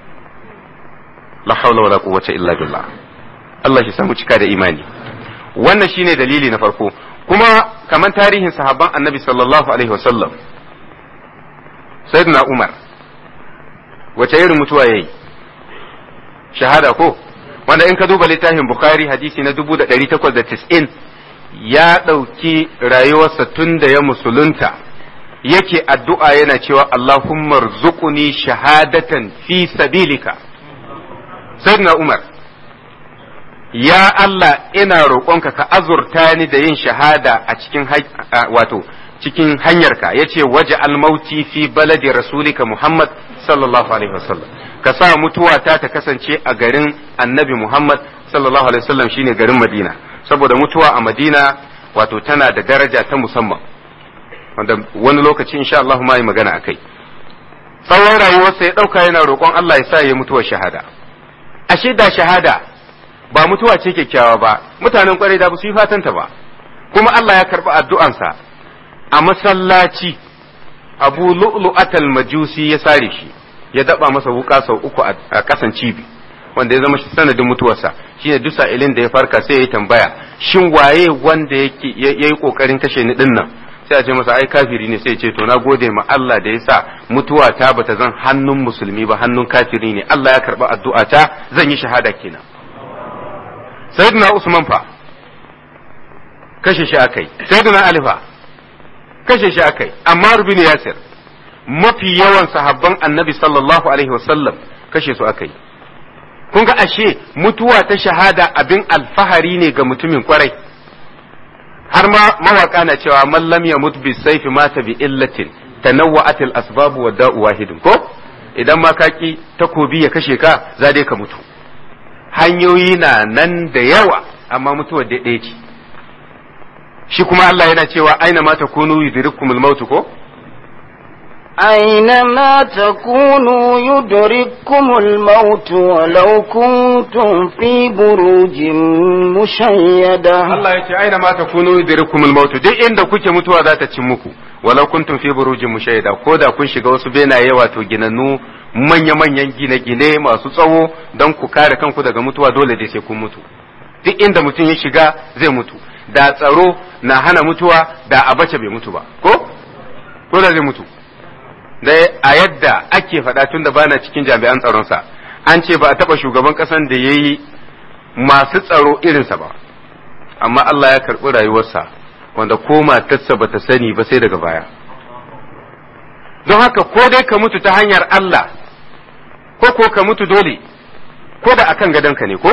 la hawla wala quwwata illa billah Allah shi samu cika da imani wannan shine dalili na farko kuma kaman tarihin sahabban Annabi sallallahu alaihi wasallam sayyidina Umar wace irin mutuwa yayi shahada ko wanda in ka duba littafin Bukhari hadisi na 1890 ya ɗauki rayuwarsa tun da ya musulunta yake addu'a yana cewa Allahumma rzuquni shahadatan fi sabilika sayyidina Umar ya Allah ina roƙonka ka azurta ni da yin shahada a cikin cikin hanyarka yace waje almauti fi baladi rasulika Muhammad sallallahu alaihi wasallam ka sa mutuwata ta kasance a garin annabi Muhammad sallallahu alaihi wasallam shine garin Madina saboda mutuwa a Madina wato tana da daraja ta musamman wanda wani lokaci insha Allah ma yi magana akai tsawon rayuwarsa ya dauka yana roƙon Allah ya sa ya mutuwar shahada ashe da shahada ba mutuwa ce kyakkyawa ba mutanen kwarai da ba su yi fatanta ba kuma Allah ya karɓi addu'ansa a masallaci Abu Lu'lu'atal Majusi ya sare shi ya daba masa wuka sau 3 a kasan cibi wanda ya zama sanadin mutuwarsa shine duk sa'ilin da ya farka sai ya tambaya shin waye wanda yake yayi kokarin kashe ni din nan sai a ce masa ai kafiri ne sai ya ce to na gode ma Allah da yasa mutuwa ta bata zan hannun musulmi ba hannun kafiri ne Allah ya karba addu'a ta zan yi shahada kenan sayyidina Usman fa kashe shi akai sayyidina Ali fa kashe shi akai Ammar bin Yasir mafi yawan sahabban Annabi sallallahu alaihi wasallam kashe su akai kun ga ashe mutuwa ta shahada abin alfahari ne ga mutumin kwarai har ma mawaka na cewa man lam yamut bi sayfi mata bi illatin tanawwa'at al asbab wa da'u wahidun ko idan ma kaki takobi ya kashe ka za dai ka mutu hanyoyi na nan da yawa amma mutuwar ɗaya ce shi kuma Allah yana cewa aina ma takunu yudrikumul maut ko أينما تكونوا يدرككم الموت ولو كنتم في بروج مشيدة Allah ya ce aina ma takunu yudrikumul maut duk inda kuke mutuwa za ta cin muku walau kuntum fi burujin mushayyada ko da kun shiga wasu benaye wato ginannu manya-manyan gine-gine masu tsawo don ku kare kanku daga mutuwa dole dai sai kun mutu duk inda mutum ya shiga zai mutu da tsaro na hana mutuwa da abace bai mutu ba ko dole zai mutu dai a yadda ake faɗa tun da bana cikin jami'an tsaronsa an ce ba a taɓa shugaban ƙasan da ya yi masu tsaro irinsa ba amma Allah ya karɓi rayuwarsa wanda ko matarsa ba ta sani ba sai daga baya don haka ko dai ka mutu ta hanyar Allah ko ka mutu dole ko da akan gadonka ne ko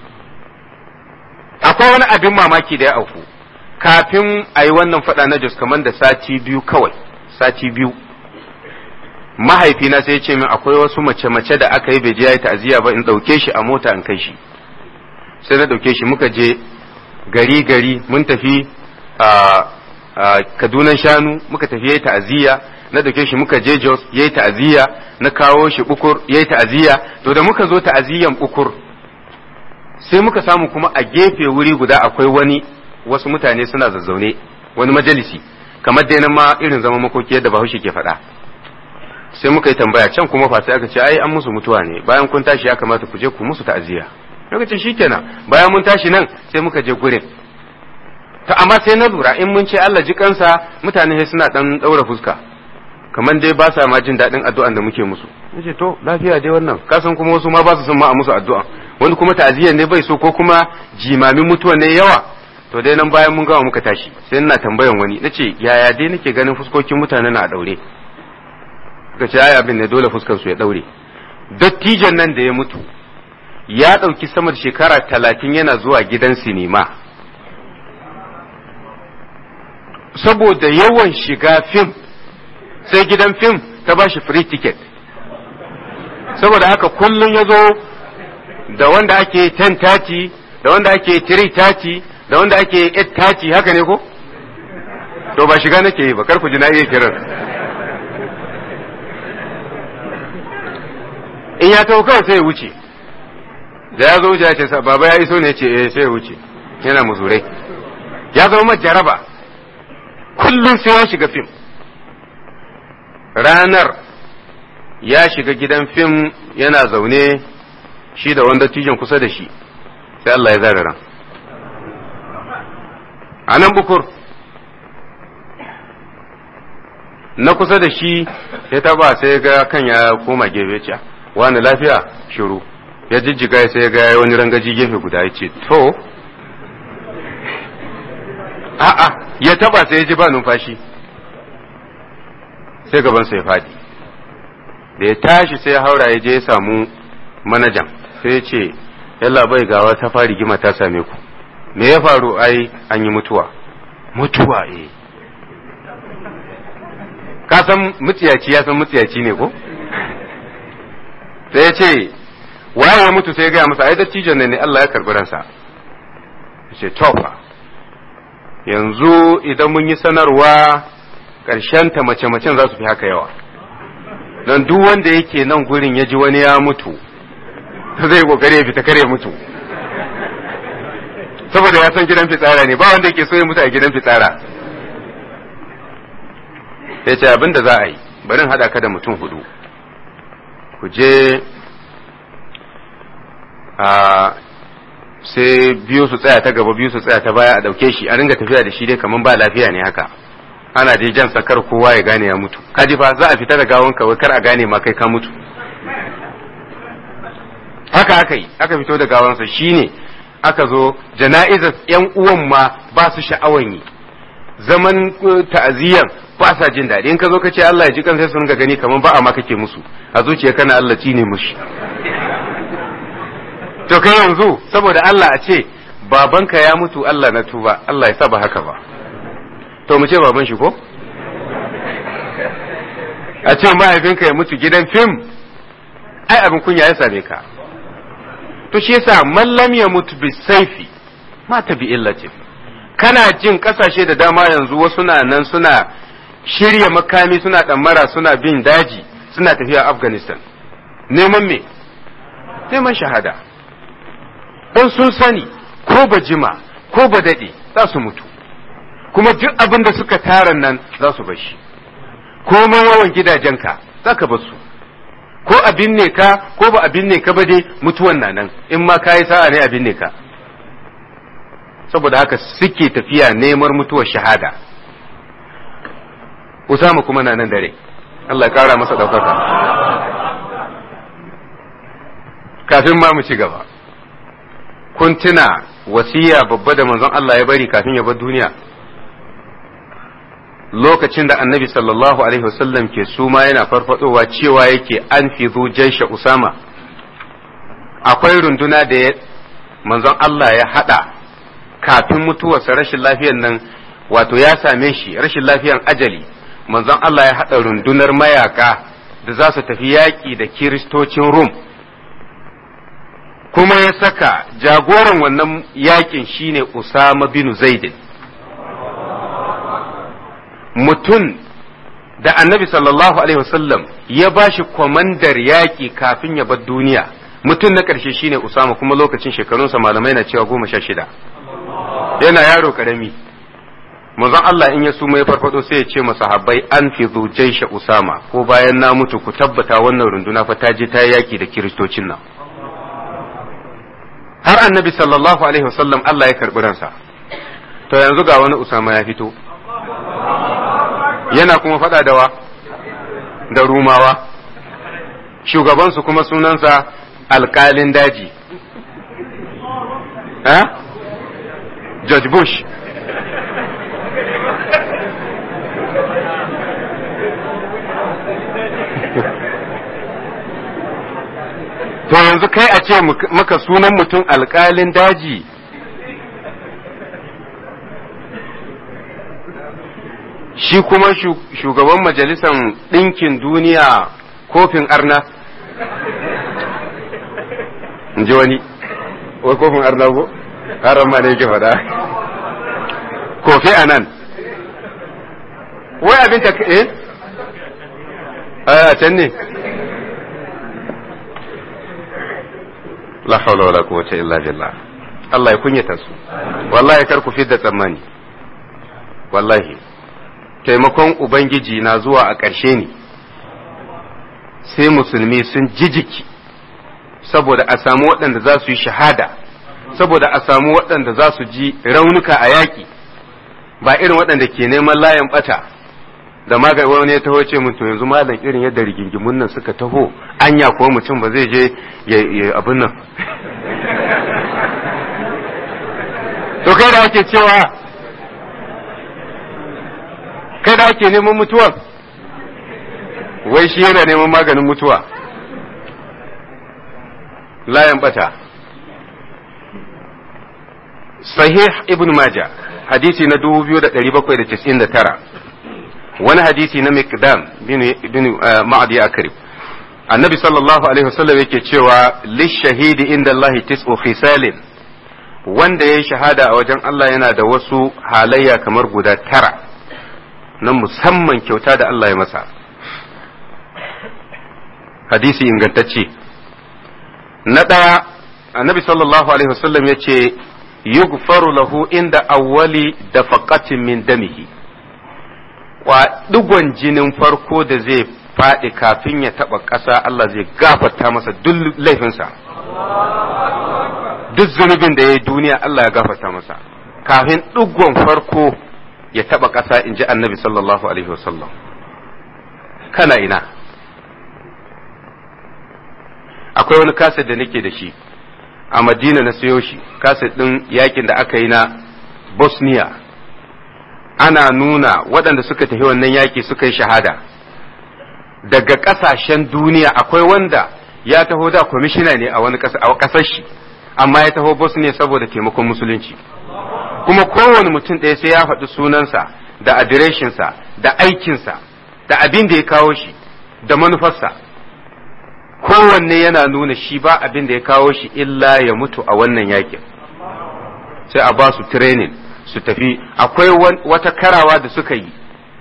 akwai wani abin mamaki da ya auku kafin a yi wannan faɗa na Jos kamar da sati biyu kawai sati biyu mahaifina sai ya ce min akwai wasu mace-mace da aka yi bai je ya yi ta'aziyya ba in ɗauke shi a mota in kai shi sai na ɗauke shi muka je gari mun tafi a Kaduna Shanu muka tafi yayi ta'aziyya na ɗauke shi muka je Jos yayi ta'aziyya na kawo shi Bukur yayi ta'aziyya to da muka zo ta'aziyyan Bukur sai muka samu kuma a gefe wuri guda akwai wasu mutane suna zazzaune wani majalisi kamar dai nan ma irin zaman makoki yadda Bahaushe ke faɗa sai muka yi tambaya can kuma fa sai aka ce ai an musu mutuwa ne bayan kun tashi ya kamata ku je ku musu ta'aziyya muka ce shikenan bayan mun tashi nan sai muka je gurin to amma sai na lura in mun ce Allah ji kansa mutane sai suna dan daura fuska kamar dai ba sa ma jin daɗin addu'an da muke musu nace to lafiya dai wannan kasan kuma wasu ma ba su son ma a musu addu'a wani kuma ta'aziyyan ne bai so ko kuma jimamin mutuwa ne yawa to dai nan bayan mun gama muka tashi sai ina tambayan wani nace yaya dai nake ganin fuskokin mutane na a daure suka ce ai abin ne dole fuskar su ya daure dattijan nan da ya mutu ya dauki sama da shekara 30 yana zuwa gidan sinima saboda yawan shiga fim sai gidan fim ta bashi free ticket saboda haka kullum ya zo da wanda ake 10:30 da wanda ake 3:30 da wanda ake 8:30 haka ne ko to ba shiga nake yi ba kar ku ji na iya kiran in ya taho kawai sai ya wuce da ya zo wuce ya ce baba ya iso ne ya ce sai ya wuce yana muzurai ya zama jaraba kullum sai ya shiga fim ranar ya shiga gidan fim yana zaune shi da wanda tijan kusa da shi sai Allah ya zara ran a nan Bukur na kusa da shi ya taba sai ga kan ya koma gefe ce wani lafiya shiru ya jijjiga sai ya ga wani rangaji gefe guda ya ce to a'a ya taba sai ya ji ba numfashi sai gabansa ya fadi da ya tashi sai ya haura ya je ya samu manajan sai ya ce yalla bai gawa ta fari gima ta same ku me ya faru ai an yi mutuwa ka san mutsiyaci ya san mutsiyaci ne ko sai ya ce waye ya mutu sai ya gaya masa ai dattijon ne Allah ya karbi ransa ya ce tofa yanzu idan mun yi sanarwa ƙarshen ta mace-macen za su fi haka yawa don duk wanda yake nan gurin ya ji wani ya mutu zai kokari ya fita kare ya mutu saboda ya san gidan fitsara ne ba wanda yake so ya mutu a gidan fitsara ya ce abin da za a yi barin haɗa ka da mutum 4 ku je sai biyu su tsaya ta gaba biyu su tsaya ta baya a ɗauke shi a ringa tafiya da shi dai kamar ba lafiya ne haka ana dai jan sakar kowa ya gane ya mutu kaji fa za a fita da gawon kawai kar a gane ma kai ka mutu haka aka yi aka fito da gawansa shine aka zo jana'izar yan uwan ma ba su sha'awan yi zaman ta'aziyan ba sa jin daɗi in ka zo ka ce Allah ya ji kan sai su ringa gani kamar ba a ma kake musu a zuciya kana Allah ci ne mushi to kai yanzu saboda Allah a ce babanka ya mutu Allah na tuba, Allah ya saba haka ba, to mu ce baban shi ko? A ce mahaifinka ya mutu gidan fim, ai abin kunya ya same ka. To shi yasa mallam ya mutu bi saifi mata bi illatin. Kana jin kasashe da dama yanzu wasu na nan suna shirya makami, suna ɗamara, suna bin daji, suna tafiya Afghanistan. Neman me? Neman shahada. Don sun sani ko ba jima ko ba daɗe za su mutu, kuma duk abin da suka tara nan za su bar shi. Komai yawan gidajenka za ka bar su, ko abin ne ka ko ba abin ne ka ba dai mutuwan na nan, in ma ka yi sa'a ne abin ne ka. Saboda haka suke tafiya neman mutuwar shahada. Usama kuma na nan dare, Allah ya kara masa ɗaukaka. Kafin ma mu ci gaba, kun tuna wasiya babba da manzon Allah ya bari kafin ya bar duniya? Lokacin da annabi sallallahu alaihi wasallam ke suma yana farfadowa cewa yake an fi jaisha Usama, akwai runduna da manzon Allah ya hada kafin mutuwarsa, rashin lafiyan nan wato ya same shi, rashin lafiyan ajali. Manzon Allah ya hada rundunar mayaka da za su tafi yaƙi da kiristocin Rum, kuma ya saka jagoran wannan yaƙin shine Usama bin Zaidin, mutum da annabi sallallahu alaihi wasallam ya ba shi kwamandar yaƙi kafin ya bar duniya. Mutum na ƙarshe shine Usama, kuma lokacin shekarunsa malamai na cewa 16, yana yaro ƙarami. Manzon Allah in ya suma ya farfado sai ya ce masahabbai an fi jaisha Usama, ko bayan na mutu ku tabbata wannan runduna fa ta je ta yaƙi da kiristocin nan. Har annabi sallallahu alaihi wasallam Allah ya karɓi ransa. To yanzu ga wani Usama ya fito, yana kuma faɗa da wa? Da Rumawa. Shugabansu kuma sunansa alƙalin daji, George Bush. To yanzu kai a ce maka sunan mutum alƙalin daji, shi kuma shugaban majalisar ɗinkin duniya kofin arna, in ji wani, wai kofin arna ko? Haram ma ne yake faɗa. Kofi a nan, wai abin ta a can ne? La hawla wala quwwata illa billah. Allah ya kunyata su. Wallahi kar ku fidda tsammani. Wallahi taimakon ubangiji na zuwa a ƙarshe ne, sai musulmi sun jijiki saboda a samu waɗanda za su yi shahada, saboda a samu waɗanda za su ji raunuka a yaƙi, ba irin waɗanda ke neman layin ɓata da magani. Wani ya taho ce mun to yanzu malam irin yadda rigingimun nan suka taho, anya ko mutum ba zai je ya abin nan. To kai da ake cewa, kai da ake neman mutuwa, wai shi yana neman maganin mutuwa, layan bata. Sahih Ibn Majah hadisi na 2799, wani hadisi na Miqdam bin Ma'adi Akrib, annabi sallallahu alaihi wasallam yake cewa lishahidi inda Allah tis'u khisalin, wanda ya yi shahada a wajen Allah yana da wasu halayya kamar guda 9 na musamman kyauta da Allah ya masa. Hadisi ingantacce. Na ɗaya, annabi sallallahu alaihi wasallam ya ce yughfaru lahu inda awwali dafaqatin min damihi, wa digon jinin farko da zai faɗi kafin ya taɓa ƙasa Allah zai gafarta masa duk laifinsa, duk zunubin da ya yi duniya Allah ya gafarta masa kafin digon farko ya taɓa ƙasa, in ji annabi sallallahu alaihi wasallam. Kana ina? Akwai wani kaset da nake da shi a Madina, na sayo shi, kaset ɗin yakin da aka yi na Bosnia. Ana nuna waɗanda suka tafi wannan yaki suka yi shahada daga ƙasashen duniya. Akwai wanda ya taho da kwamishina ne a wani ƙasar shi, amma ya taho Bosnia saboda taimakon musulunci. Kuma kowane mutum ɗaya sai ya faɗi sunansa da adireshinsa da aikinsa da abin da ya kawo shi da manufarsa. Kowanne yana nuna shi ba abin da ya kawo shi illa ya mutu a wannan yakin. Sai a ba su training su tafi. Akwai wata karawa da suka yi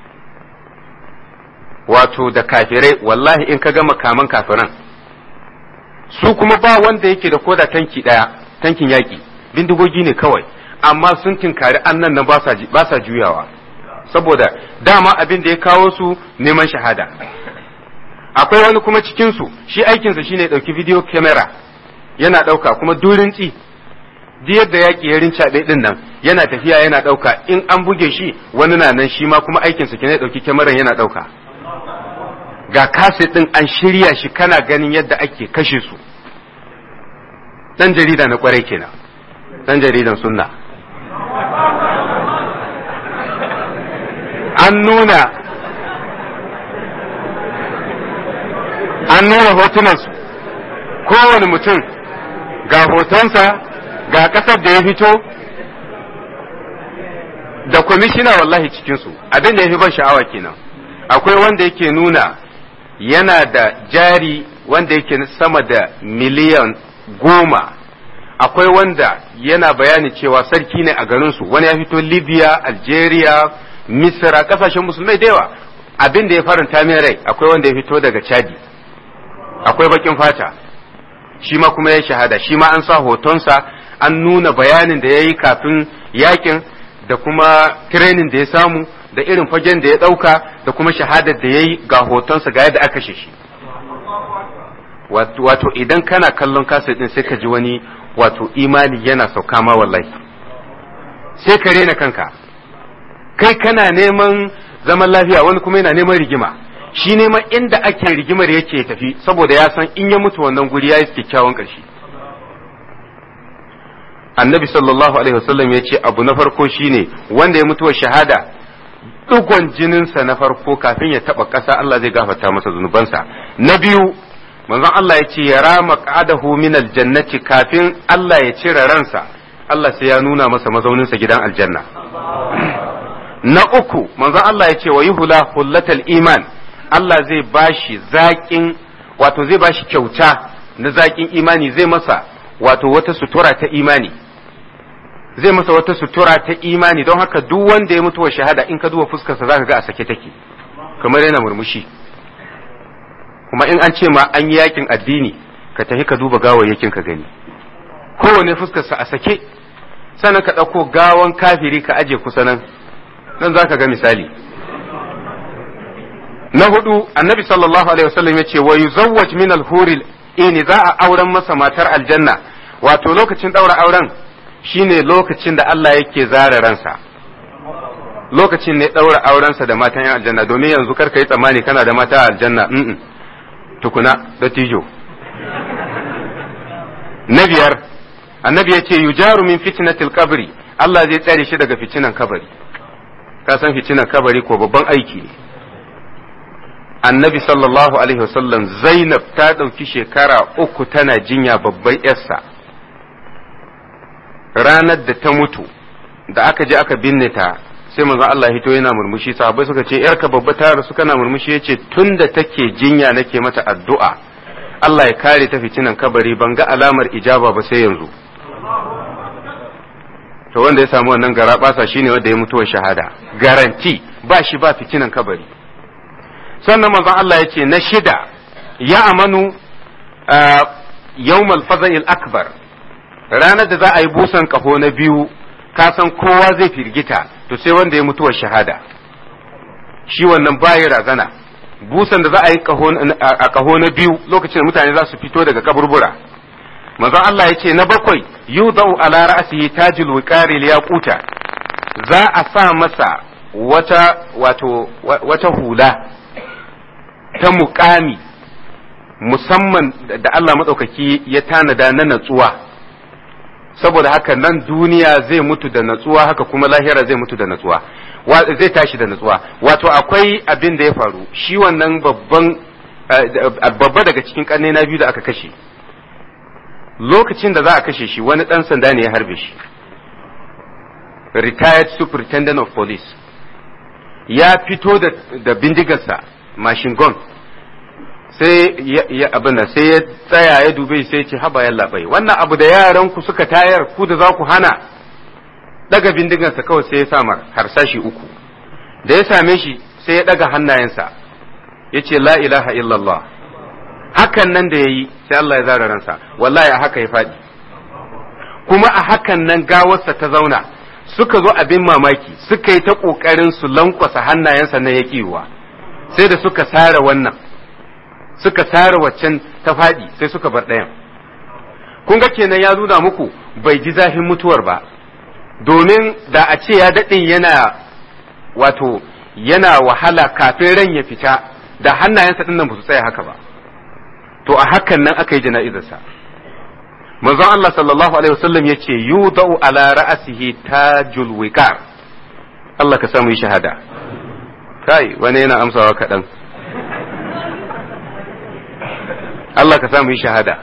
wato da kafirai, wallahi in ka ga makaman kafiran su kuma ba wanda yake da koda tanki ɗaya, tankin yaƙi, bindigogi ne kawai, amma sun tinkari annan nan ba sa juyawa saboda dama abin da ya kawo su neman shahada. Akwai wani kuma cikinsu shi aikinsa shine ɗauki video camera yana ɗauka kuma durinci duk yadda yaƙi ya rincaɓe ɗin nan yana tafiya yana ɗauka, in an buge shi wani na nan shi ma kuma aikinsa kenan ɗauki kyamaran yana ɗauka. Ga kaset ɗin an shirya shi kana ganin yadda ake kashe su. Ɗan jarida na ƙwarai kenan, ɗan jaridan sunna. An nuna hotunansu, kowane mutum ga hotonsa ga ƙasar da ya fito da kwamishina wallahi cikinsu. Abin da ya fi ban sha'awa kenan. Akwai wanda yake nuna yana da jari wanda yake sama da miliyan 10. Akwai wanda yana bayani cewa sarki ne a garinsu, wani ya fito Libya, Algeria, Misra, kasashen musulmai da yawa. Abin da ya faranta min rai, akwai wanda ya fito daga Chadi, akwai bakin fata, shi ma kuma ya shahada, shi ma an sa hotonsa, an nuna bayanin da ya yi kafin yakin da kuma training da ya samu da irin fagen da ya ɗauka da kuma shahadar da ya yi, ga hotonsa ga yadda aka kashe shi. Wato idan kana kallon kaset din sai ka ji wani wato imani yana sauka ma wallahi, sai ka rena kanka. Kai kana neman zaman lafiya, wani kuma yana neman rigima. Shi neman inda ake rigimar yake tafi saboda ya san in ya mutu wannan guri ya yi kyakkyawan ƙarshe. Annabi sallallahu alaihi wasallam ya ce abu na farko shine wanda ya mutuwa shahada, dugon jininsa na farko kafin ya taba ƙasa Allah zai gafarta masa zunubansa. Na biyu, manzon Allah ya ce ya rama qadahu min aljannati, kafin Allah ya cire ransa Allah sai ya nuna masa mazauninsa gidan aljanna. Na uku, manzon Allah ya ce wa yuhula hullatal iman, Allah zai bashi zaƙin, wato zai bashi kyauta na zaƙin imani, zai masa wato wata sutura ta imani, zai masa wata sutura ta imani. Don haka duk wanda ya mutuwa shahada in ka duba fuskarsa zaka ga a sake take kamar yana murmushi. Kuma in an ce ma an yi yakin addini ka tafi ka duba gawayyakin ka gani, kowane fuskarsa a sake. Sannan ka ɗauko gawan kafiri ka aje kusa nan zaka ga misali. Na hudu, annabi sallallahu alaihi wasallam ya ce wa yuzawwaj min al-huril ini, za a auren masa matar aljanna. Wato lokacin daura auren shine lokacin da Allah yake zara ransa, lokacin ne daura aurensa da matan yan aljanna. Domin yanzu karka yi tsammani kana da mata aljanna, tukuna da tijo. Na biyar, annabi ya ce yujaru min fitnatil qabri, Allah zai tsare shi daga fitinan kabari. Ka san fitinan kabari ko babban aiki ne. Annabi sallallahu alaihi wasallam, Zainab ta ɗauki shekara 3 tana jinya babban yarsa. Ranar da ta mutu da aka je aka binne ta, sai manzon Allah hito yana murmushi. Sahabbai suka ce yarka babba ta rasu kana murmushi? Yace tunda take jinya nake mata addu'a Allah ya kare ta fitinan kabari, ban ga alamar ijaba ba sai yanzu. To wanda ya samu wannan garabasa shine wanda ya mutuwa shahada, garanti ba shi ba fitinan kabari. Sannan manzon Allah ya ce na shida, ya amanu yawmal faza'il akbar, ranar da za a yi busan kaho na biyu, ka san kowa zai firgita, to sai wanda ya mutuwa shahada, shi wannan baya razana. Busan da za a yi a kaho na biyu, lokacin da mutane za su fito daga kaburbura, manzon Allah ya ce na bakwai, yudau ala ra'sihi tajul wiqari liyaquta, za a sa masa wata hula ta muƙami musamman da Allah maɗaukaki ya tanada na natsuwa. Saboda haka nan duniya zai mutu da natsuwa, haka kuma lahira zai mutu da natsuwa, zai tashi da natsuwa. Wato akwai abin da ya faru, shi wannan babba daga cikin ƙarni na biyu da aka kashe, lokacin da za a kashe shi wani ɗan sanda ne ya harbe shi, retired superintendent of police ya fito da bindigarsa machine gun, sai ya tsaya ya dube sai ya ce haba yalla bai, wannan abu da yaran ku suka tayar ku da za ku hana, daga bindigarsa kawai sai ya samar harsashi 3, da ya same shi sai ya daga hannayensa ya ce la ilaha illallah, hakan nan da ya yi sai Allah ya zara ransa, wallahi a haka ya faɗi, kuma a hakan nan gawarsa ta zauna. Suka zo abin mamaki suka yi ta ƙoƙarin su lankwasa hannayensa na yaƙiwa, sai da suka sare wannan suka sare waccan ta faɗi sai suka bar ɗayan. Kun ga kenan ya nuna muku bai ji zafin mutuwar ba, domin da a ce ya daɗe yana wahala kafin ran ya fita, da hannayensa ɗin nan ba su tsaya haka ba. To a hakan nan aka yi jana'izarsa. Manzon Allah sallallahu alaihi wasallam yace yudau ala ra'sihi tajul wiqar. Allah ka samu yi shahada. Kai wani yana amsawa kaɗan. Allah ka samu yi shahada.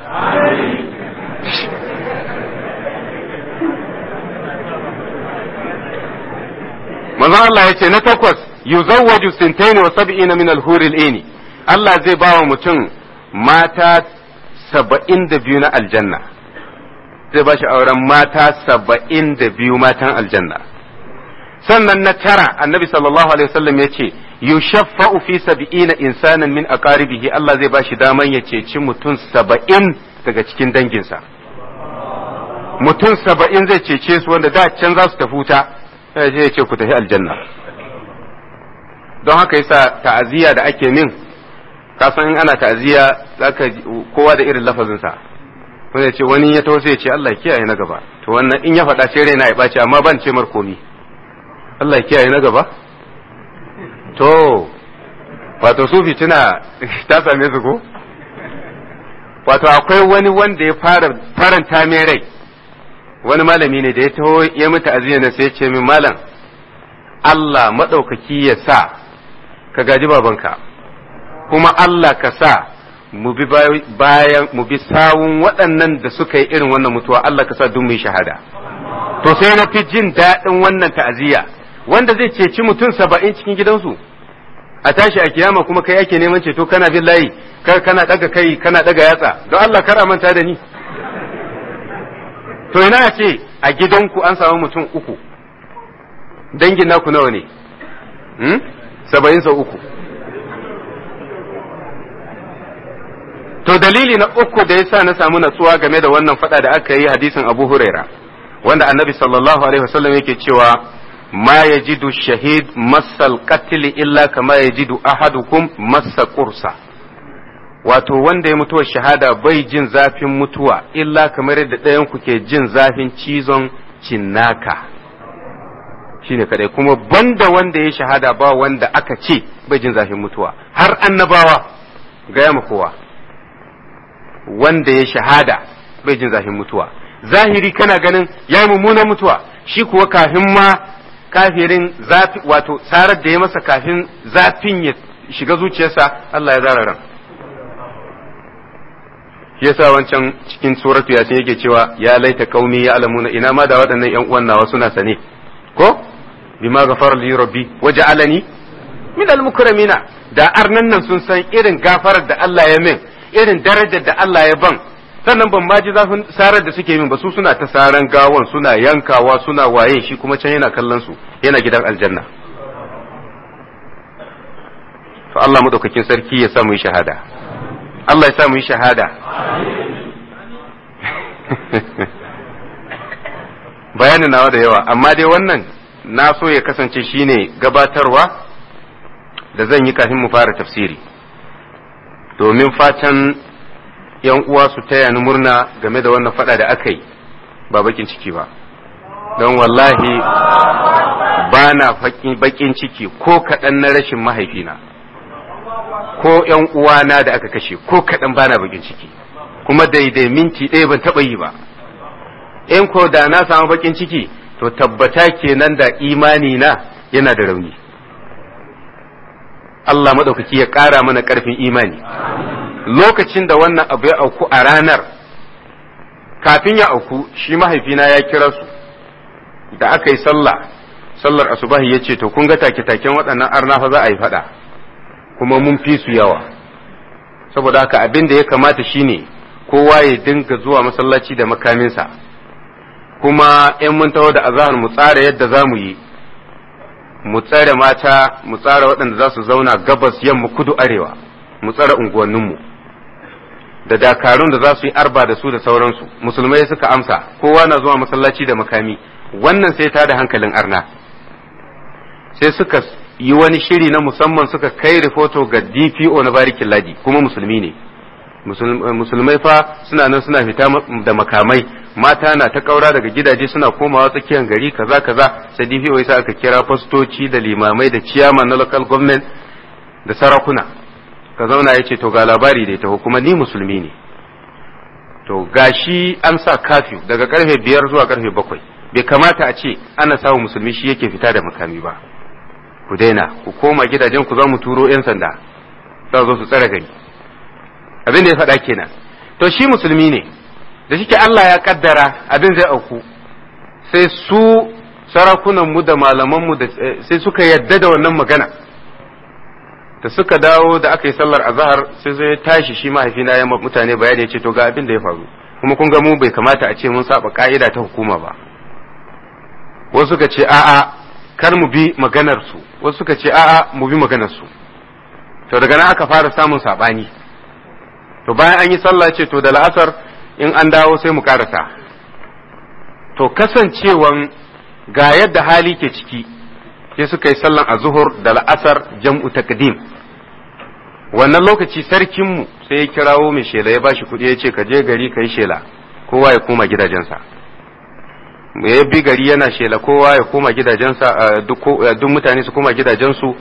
Manzon Allah yace na 8 yuzawwaju 72 min al-huril aini. Allah zai bawa mutum mata 72 na aljanna. Zai ba shi auren mata 72 matan aljanna. Sannan na 9 annabi sallallahu alaihi wasallam ya ce yushaffa'u fi 70 insanan min aqaribihi, Allah zai ba shi daman ya ceci mutum 70 daga cikin danginsa. Mutum 70 zai cece su wanda da can za su tafi wuta, sai ya ce ku tafi aljanna. Don haka yasa ta'aziyya da ake min, ka san in ana ta'aziyya zaka kowa da irin lafazinsa. Wanda ya ce wani ya taho sai ya ce Allah ya kiyaye na gaba, to wannan in ya faɗa sai raina ya ɓaci, amma ban ce mar komi. Allah ya kiyaye na gaba. To wato su fitina ta same su ko? Wato akwai wani wanda ya faranta mai rai, wani malami ne da ya taho ya mutu aziya na sai ya ce min malam Allah maɗaukaki ya sa ka gaji babanka, kuma Allah ka sa mu bi sawun waɗannan da suka yi irin wannan mutuwa, Allah ka sa duk mu yi shahada. To sai na fi jin daɗin wannan ta'aziyya wanda zai ceci mutum 70 cikin gidansu, a tashi a kiyama kuma kai ake neman ceto, kana bin layi, kana daga kai kana daga yatsa, don Allah kar a manta da ni. To ina ce a gidanku an samu mutum 3, dangin naku nawa ne? 70 sau 3. To dalili na 3 da yasa na samu natsuwa game da wannan fada da aka yi hadisin Abu Huraira, wanda Annabi sallallahu alaihi wasallam yake cewa ma yajidu shahid masal qatl illa kama yajidu ahadukum massa qursa. Wato wanda ya mutuwa shahada bai jin zafin mutuwa illa kamar yadda ɗayan ku ke jin zafin cizon cinnaka. Shine kadai, kuma banda wanda ya shahada ba wanda aka ce bai jin zafin mutuwa, har annabawa gaya ma kowa wanda ya shahada bai jin zafin mutuwa. Zahiri kana ganin ya yi mummunan mutuwa, shi kuwa kafin ma kafirin zafi, wato tsarar da ya masa kafin zafin ya shiga zuciyarsa Allah ya zara ran. Yasa wancan cikin suratu yasin yake cewa ya laita qaumi ya alamuna, ina ma da waɗannan ƴan uwan nawa suna sane ko bima ghafara li rabbi waja'alani min al-mukramina. Da arnan nan sun san irin gafarar da Allah ya min, irin darajar da Allah ya ban, sannan ban ma ji zafin sarar da suke min ba. Su suna ta saran gawon, suna yankawa, suna waye, shi kuma can yana kallon su, yana gidan aljanna. To Allah madaukakin sarki ya sa mu yi shahada, Allah ya sa mu yi shahada. Bayanin nawa da yawa, amma dai wannan na so ya kasance shine gabatarwa da zan yi kafin mu fara tafsiri, domin fatan yan uwa su taya ni murna game da wannan fada da aka yi, ba bakin ciki ba. Don wallahi ba na bakin ciki ko kaɗan na rashin mahaifina ko yan uwana da aka kashe, ko kaɗan ba na bakin ciki, kuma daidai minti ɗaya ban taɓa yi ba. In ko da na samu bakin ciki to tabbata kenan da imani na yana da rauni. Allah maɗaukaki ya ƙara mana ƙarfin imani. Lokacin da wannan abu ya auku a ranar, kafin ya auku shi mahaifina ya kira su da aka yi sallar asubahi ya ce to kun ga take-taken waɗannan arna fa za a yi faɗa kuma mun fi su yawa saboda haka abin da ya kamata shine kowa ya dinga zuwa masallaci da makaminsa kuma in mun taho da azahar mu tsara yadda za mu yi mu tsare mata mu tsara waɗanda za su zauna gabas yamma kudu arewa mu tsara unguwanninmu da dakarun da za su yi arba da su da sauransu musulmai suka amsa kowa na zuwa masallaci da makami wannan sai ta da hankalin arna sai suka yi wani shiri na musamman suka kai rifoto ga DPO na barikin ladi kuma musulmi ne musulmai fa suna nan suna fita da makamai mata na ta kaura daga gidaje suna komawa tsakiyar gari kaza kaza sai DPO yasa aka kira fastoci da limamai da ciyaman na local government da sarakuna ka zauna yace to ga labari da ita kuma ni musulmi ne to gashi an sa curfew daga karfe 5 zuwa karfe 7 bai kamata a ce ana samu musulmi shi yake fita da makami ba ku daina ku koma gidajen ku za mu turo 'yan sanda za zo su tsare gari abin da ya faɗa kenan to shi musulmi ne da shike Allah ya kaddara abin zai auku sai su sarakunan mu da malaman mu sai suka yadda da wannan magana da suka dawo da aka yi sallar azhar sai zai tashi shi mahaifina ya mutane bayani ya ce to ga abin da ya faru kuma kun ga mu bai kamata a ce mun saba ka'ida ta hukuma ba wasu suka ce a'a kar mu bi maganar su wasu suka ce a'a mu bi maganar su to daga nan aka fara samun sabani to bayan an yi sallah ce to da la'asar in an dawo sai mu karasa to kasancewan ga yadda hali ke ciki sai suka yi sallan azhur da la'asar jam'u taqdim wannan lokaci sarkinmu sai ya kirawo mai shela ya bashi kuɗi ya ce ka je gari ka yi shela kowa ya koma gidajensa ya bi gari yana shela kowa ya koma gidajensa duk mutane su koma gidajensu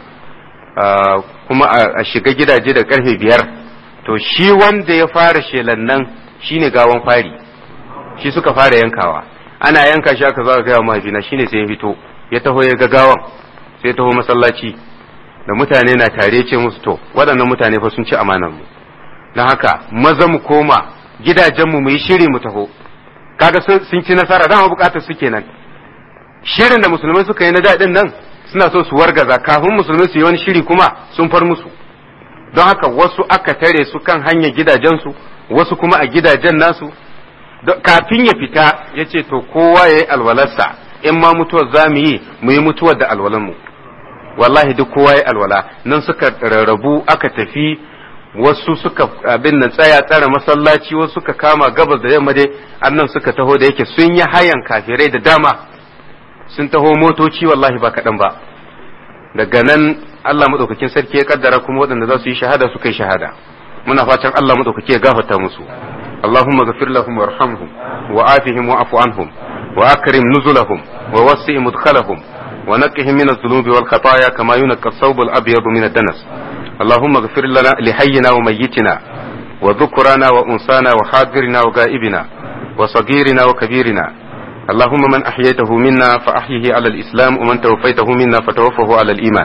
kuma a shiga gidaje da karfe 5 to shi wanda ya fara shelan nan shine gawan fari shi suka fara yankawa ana yanka shi aka zo ga mahaifina shine sai ya fito ya taho ya ga gawan sai ya taho masallaci da mutane na tare ce musu to waɗannan mutane fa sun ci amanar mu don haka maza mu koma gidajenmu mu yi shiri mu taho kaga sun ci nasara dama bukatar su kenan shirin da musulmai suka yi na daɗin nan suna so su wargaza kafin musulmai su yi wani shiri kuma sun far musu don haka wasu aka tare su kan hanyar gidajensu wasu kuma a gidajen nasu kafin ya fita ya ce to kowa ya yi alwalarsa in ma mutuwar za mu yi mutuwar da alwalanmu wallahi duk kowa ya yi alwala nan suka rarrabu aka tafi wasu suka abin nan tsaya tsara masallaci wasu suka kama gabas da yamma dai annan suka taho da yake sun yi hayan kafirai da dama sun taho motoci wallahi ba kaɗan ba daga nan Allah madaukakin sarki ya kaddara kuma waɗanda za su yi shahada suka yi shahada muna fatan Allah madaukaki ya gafarta musu Allahumma ghafir lahum warhamhum wa afihim wa'fu anhum wa akrim nuzulahum wa wasi' mudkhalahum wa naqqihim min adh-dhunubi wal khataaya kama yunqqa ath-thawb al-abyad min ad-danas اللهم اغفر لنا لحينا وميتنا وذكرنا وأنسانا وحاضرنا وغائبنا وصغيرنا وكبيرنا اللهم من أحييته منا فأحيه على الإسلام ومن توفيته منا فتوفه على الإيمان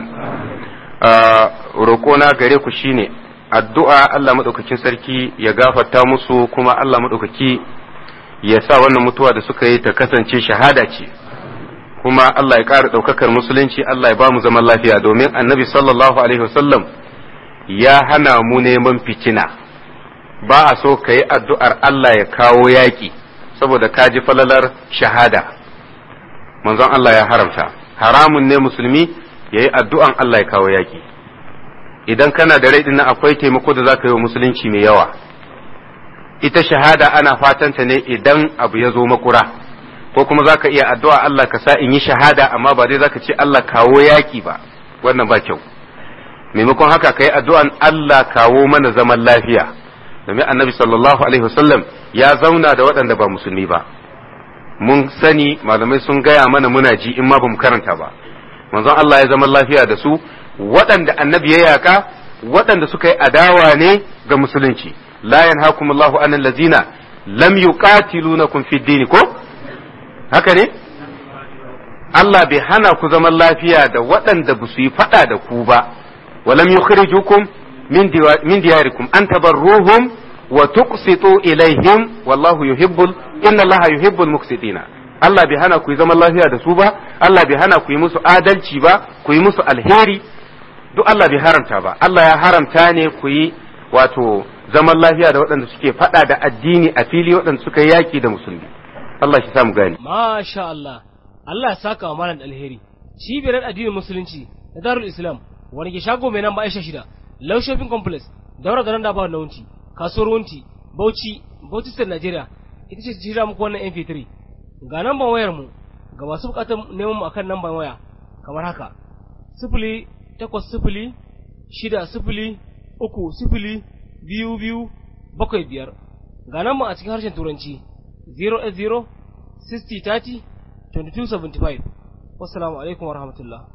roƙona gare ku shine addu'a Allah madaukakin sarki ya gafarta musu kuma Allah madaukaki ya sa wannan mutuwa da suka yi ta kasance shahada ce kuma Allah ya ƙara ɗaukakar musulunci Allah ya ba mu zaman lafiya domin annabi sallallahu alaihi wasallam ya hana mu neman fitina ba a so ka yi addu'ar Allah ya kawo yaƙi saboda ka ji falalar shahada manzon Allah ya haramta haramun ne musulmi ya yi addu'an Allah ya kawo yaƙi idan kana da rai nan akwai taimako da za ka yi wa musulunci mai yawa ita shahada ana fatanta ne idan abu ya zo makura ko kuma za ka iya addu'a Allah ka sa in yi shahada amma ba dai za ka ce Allah kawo yaƙi ba wannan ba kyau maimakon haka kai addu'an Allah kawo mana zaman lafiya domin annabi sallallahu alaihi wasallam ya zauna da waɗanda ba musulmi ba mun sani malamai sun gaya mana muna ji in ma bamu karanta ba manzon Allah ya zama lafiya da su waɗanda annabi ya yaka waɗanda suka yi adawa ne ga musulunci la yanhaakumullahu anil ladzina lam yuqatilunakum fid din ko haka ne Allah bai hana ku zaman lafiya da waɗanda ba su yi faɗa da ku ba ولم يخرجوكم من دياركم أن تبروهم وتقسطوا إليهم والله يحب inna allaha yuhibbul muqsitina Allah bai hana ku yi zaman lafiya da su ba Allah bai hana ku yi musu adalci ba ku yi musu alheri duk Allah bai haramta ba Allah ya haramta ne ku yi wato zaman lafiya da waɗanda suke faɗa da addini a fili waɗanda suka yi yaki da musulmi Allah shi samu gani masha Allah Allah ya saka wa malam alheri cibiyar addinin musulunci da Darul Islam wani ke shago mai nan ba Aisha 6 Low Shopping Complex daura da nan da ba na wunti kasuwar wunti Bauchi State Nigeria ita ce jira muku wannan MP3 ga namban wayar mu ga masu bukatar neman mu akan namban waya kamar haka 08030302275 ga namban a cikin harshen turanci 08060302275 wassalamu alaikum warahmatullahi